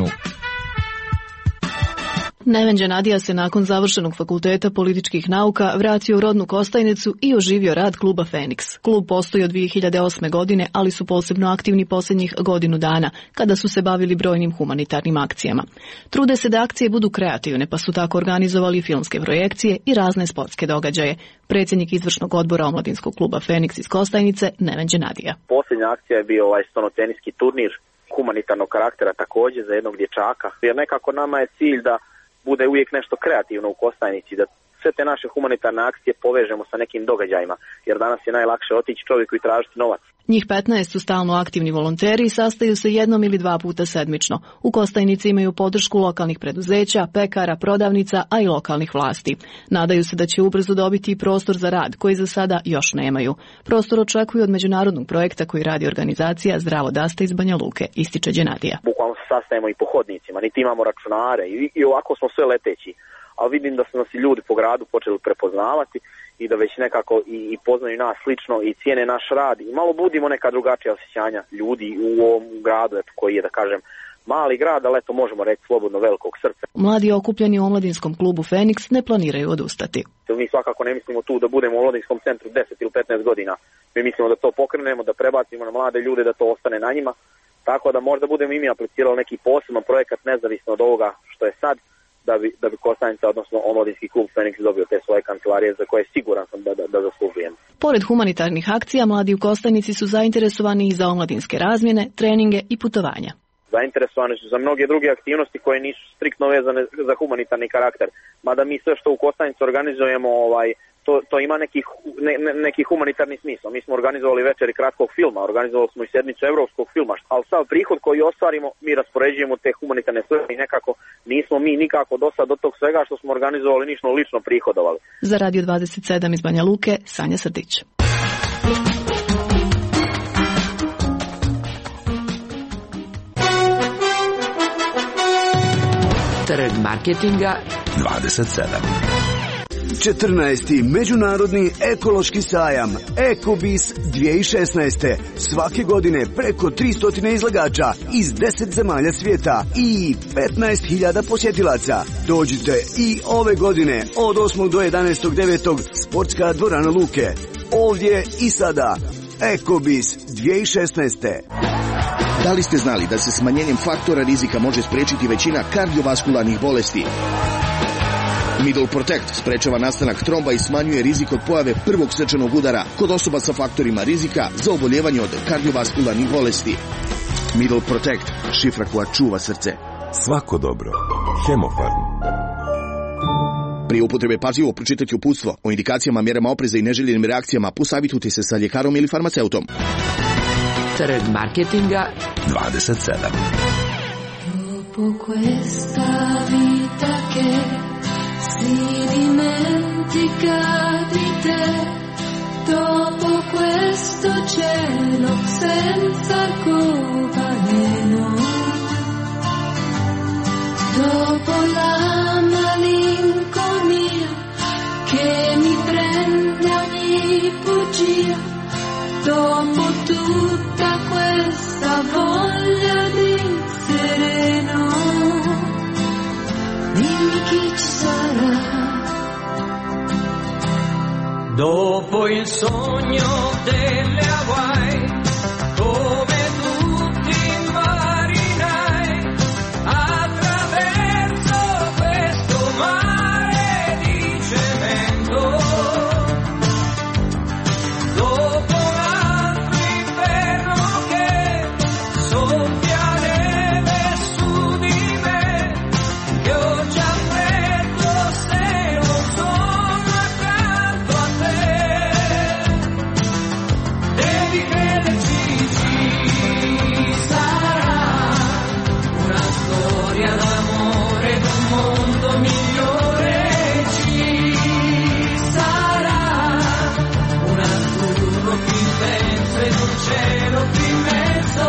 Nevenđa Nadija se nakon završenog fakulteta političkih nauka vratio u rodnu Kostajnicu i oživio rad kluba Feniks. Klub postoji od dvije hiljade osme. godine, ali su posebno aktivni posljednjih godinu dana, kada su se bavili brojnim humanitarnim akcijama. Trude se da akcije budu kreativne, pa su tako organizovali filmske projekcije i razne sportske događaje. Predsjednik izvršnog odbora omladinskog kluba Feniks iz Kostajnice, Nevenđa Nadija. Posljednja akcija je bio ovaj stonoteniski turnir humanitarnog karaktera također za jednog dječaka, jer nekako nama je cilj da bude uvijek nešto kreativno u Kostajnici, da sve te naše humanitarne akcije povežemo sa nekim događajima, jer danas je najlakše otići čovjeku i tražiti novac. Njih petnaest su stalno aktivni volonteri i sastaju se jednom ili dva puta sedmično. U Kostajnici imaju podršku lokalnih preduzeća, pekara, prodavnica, a i lokalnih vlasti. Nadaju se da će ubrzo dobiti i prostor za rad, koji za sada još nemaju. Prostor očekuju od međunarodnog projekta koji radi organizacija Zdravo Dasta iz Banja Luke, ističe Đenadija. Bukvalno se sastajemo i po hodnicima, niti imamo računare i, i ovako smo sve leteći. Ali vidim da su nas i ljudi po gradu počeli prepoznavati i da već nekako i, i poznaju nas slično i cijene naš rad i malo budimo neka drugačija osjećanja ljudi u ovom gradu, eto, koji je, da kažem, mali grad, ali eto možemo reći slobodno velikog srca. Mladi okupljeni u omladinskom klubu Feniks ne planiraju odustati. Mi svakako ne mislimo tu da budemo u omladinskom centru deset ili petnaest godina. Mi mislimo da to pokrenemo, da prebacimo na mlade ljude, da to ostane na njima. Tako da možda budemo i mi aplicirali neki poseban projekat nezavisno od ovoga što je sad, da bi, da bi Kostajnica, odnosno omladinski klub Feniks dobio te svoje kancelarije za koje siguran sam da, da, da zaslužujem. Pored humanitarnih akcija, mladi u Kostajnici su zainteresovani i za omladinske razmjene, treninge i putovanja. Zainteresovani su za mnoge druge aktivnosti koje nisu striktno vezane za humanitarni karakter. Mada mi sve što u Kostajnici organizujemo, ovaj, to, to ima neki, ne, ne, neki humanitarni smisao. Mi smo organizovali večeri kratkog filma, organizovali smo i sedmicu evropskog filma, ali sav prihod koji ostvarimo mi raspoređujemo te humanitarne svrhe i nekako nismo mi nikako do sad do tog svega što smo organizovali ništa lično prihodovali. Za Radio dvadeset sedam iz Banja Luke, Sanja Srdić. Trg marketinga dvadeset sedam. četrnaesti. Međunarodni ekološki sajam Ekobis dvije hiljade šesnaeste. Svake godine preko tristo izlagača iz deset zemalja svijeta i petnaest hiljada posjetilaca. Dođite i ove godine od osmog do jedanaestog devetog sportska dvorana Luke. Ovdje i sada Ekobis dvije hiljade šesnaeste. Da li ste znali da se smanjenjem faktora rizika može spriječiti većina kardiovaskularnih bolesti? Middle Protect sprečava nastanak tromba i smanjuje rizik od pojave prvog srčanog udara kod osoba sa faktorima rizika za oboljevanje od kardiovaskularnih bolesti. Middle Protect, šifra koja čuva srce. Svako dobro. Hemofarm. Prije upotrebe pažljivo pročitati uputstvo o indikacijama, mjerama opreza i neželjenim reakcijama, posavitujte se sa ljekarom ili farmaceutom. Trg marketinga dvadeset sedam. Dopo questa vita che si dimentica di te, dopo questo cielo senza colpa nera. dopo tutta questa voglia di sereno, dimmi chi ci sarà. Dopo il sogno delle Hawaii, come tutti i marinai, attraverso questo mare di cemento, dopo un altro inverno che soffia neve su di me, che ho già freddo se non sono accanto a te, devi crederci, ci sarà una storia d'amore d'un mondo migliore, ci sarà un azzurro più intenso ed un cielo più immenso,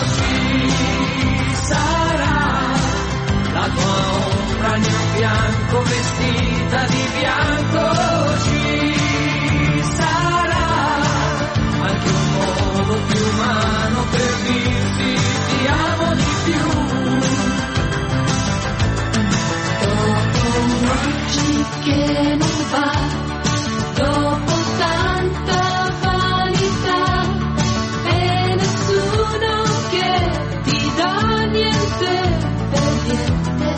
ci sarà la tua ombra nel bianco vestita di bianco, ci sarà anche un modo più umano per dirti ti amo di più. Dopo un oggi che non va, dopo tanta vanità e nessuno che ti dà niente per niente,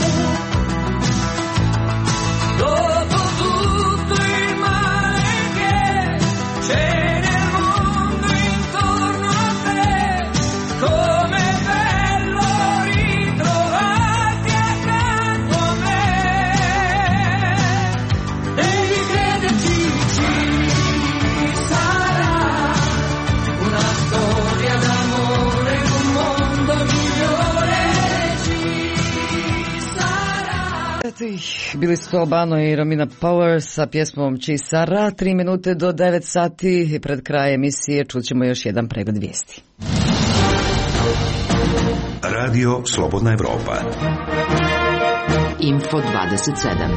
Dopo tutto il male che c'è nel mondo intorno a te, com'è bello ritrovarti accanto a me, devi crederci, ci sarà una storia d'amore, un mondo migliore, ci sarà. Bili su to Albano i Romina Power sa pjesmom Čisara. Tri minute do devet sati i pred kraj emisije čućemo još jedan pregled vijesti. Radio Slobodna Evropa. Info dvadeset sedam.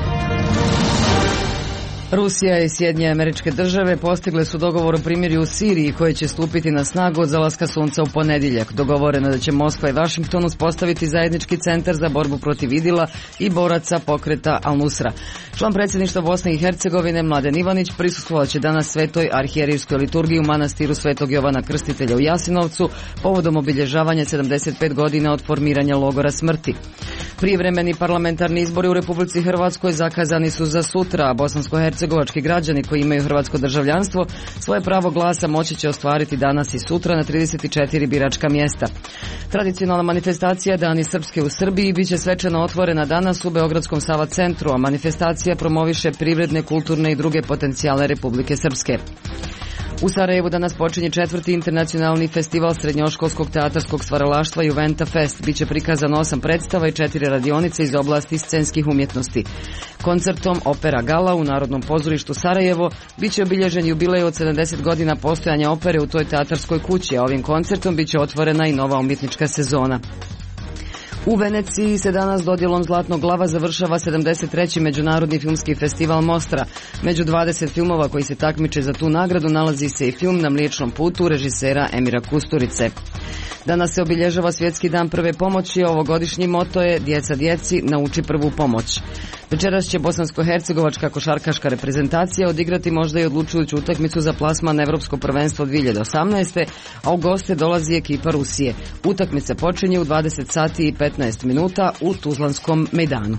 Rusija i Sjedinjene Američke Države postigle su dogovor o primirju u Siriji koji će stupiti na snagu od zalaska sunca u ponedjeljak. Dogovoreno je da će Moskva i Vašington uspostaviti zajednički centar za borbu protiv Idila i boraca pokreta Al-Nusra. Član predsjedništva Bosne i Hercegovine Mladen Ivanić prisustvovat će danas svetoj arhijerijskoj liturgiji u manastiru Svetog Jovana Krstitelja u Jasenovcu povodom obilježavanja sedamdeset pet godina od formiranja logora smrti. Prijevremeni parlamentarni izbori u Republici Hrvatskoj zakazani su za sutra, a bosansko-hercegovački građani koji imaju hrvatsko državljanstvo svoje pravo glasa moći će ostvariti danas i sutra na trideset četiri biračka mjesta. Tradicionalna manifestacija Dani Srpske u Srbiji biće svečano otvorena danas u Beogradskom Sava centru, a manifestacija promoviše privredne, kulturne i druge potencijale Republike Srpske. U Sarajevu danas počinje četvrti internacionalni festival srednjoškolskog teatarskog stvaralaštva Juventa Fest. Biće prikazano osam predstava i četiri radionice iz oblasti scenskih umjetnosti. Koncertom Opera Gala u Narodnom pozorištu Sarajevo biće obilježen jubilej od sedamdeset godina postojanja opere u toj teatarskoj kući, a ovim koncertom biće otvorena i nova umjetnička sezona. U Veneciji se danas dodjelom Zlatnog glava završava sedamdeset treći Međunarodni filmski festival Mostra. Među dvadeset filmova koji se takmiče za tu nagradu nalazi se i film Na Mliječnom putu režisera Emira Kusturice. Danas se obilježava Svjetski dan prve pomoći, a ovogodišnji moto je Djeca djeci, nauči prvu pomoć. Večeras će bosansko-hercegovačka košarkaška reprezentacija odigrati možda i odlučujuću utakmicu za plasman na Evropsko prvenstvo dvije hiljade osamnaeste. a u goste dolazi ekipa Rusije. Utakmica počinje u dvadeset sati i petnaest minuta u Tuzlanskom mejdanu.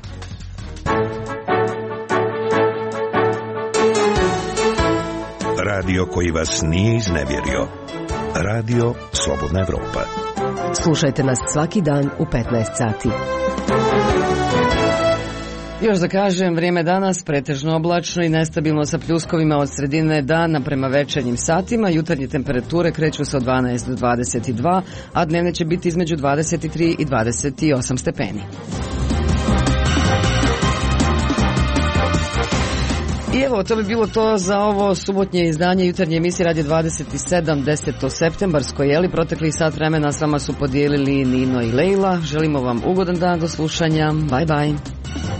Radio koji vas nije iznevjerio. Radio Slobodna Evropa. Slušajte nas svaki dan u petnaest sati. Još da kažem, vrijeme danas pretežno oblačno i nestabilno sa pljuskovima od sredine dana prema večernjim satima. Jutarnje temperature kreću se od dvanaest do dvadeset dva, a dnevne će biti između dvadeset tri i dvadeset osam stepeni. I evo, to bi bilo to za ovo subotnje izdanje jutarnje emisije Radio dvadeset sedam, deseto septembarsko, jeli, proteklih sat vremena s vama su podijelili Nino i Lejla. Želimo vam ugodan dan, do slušanja, bye bye.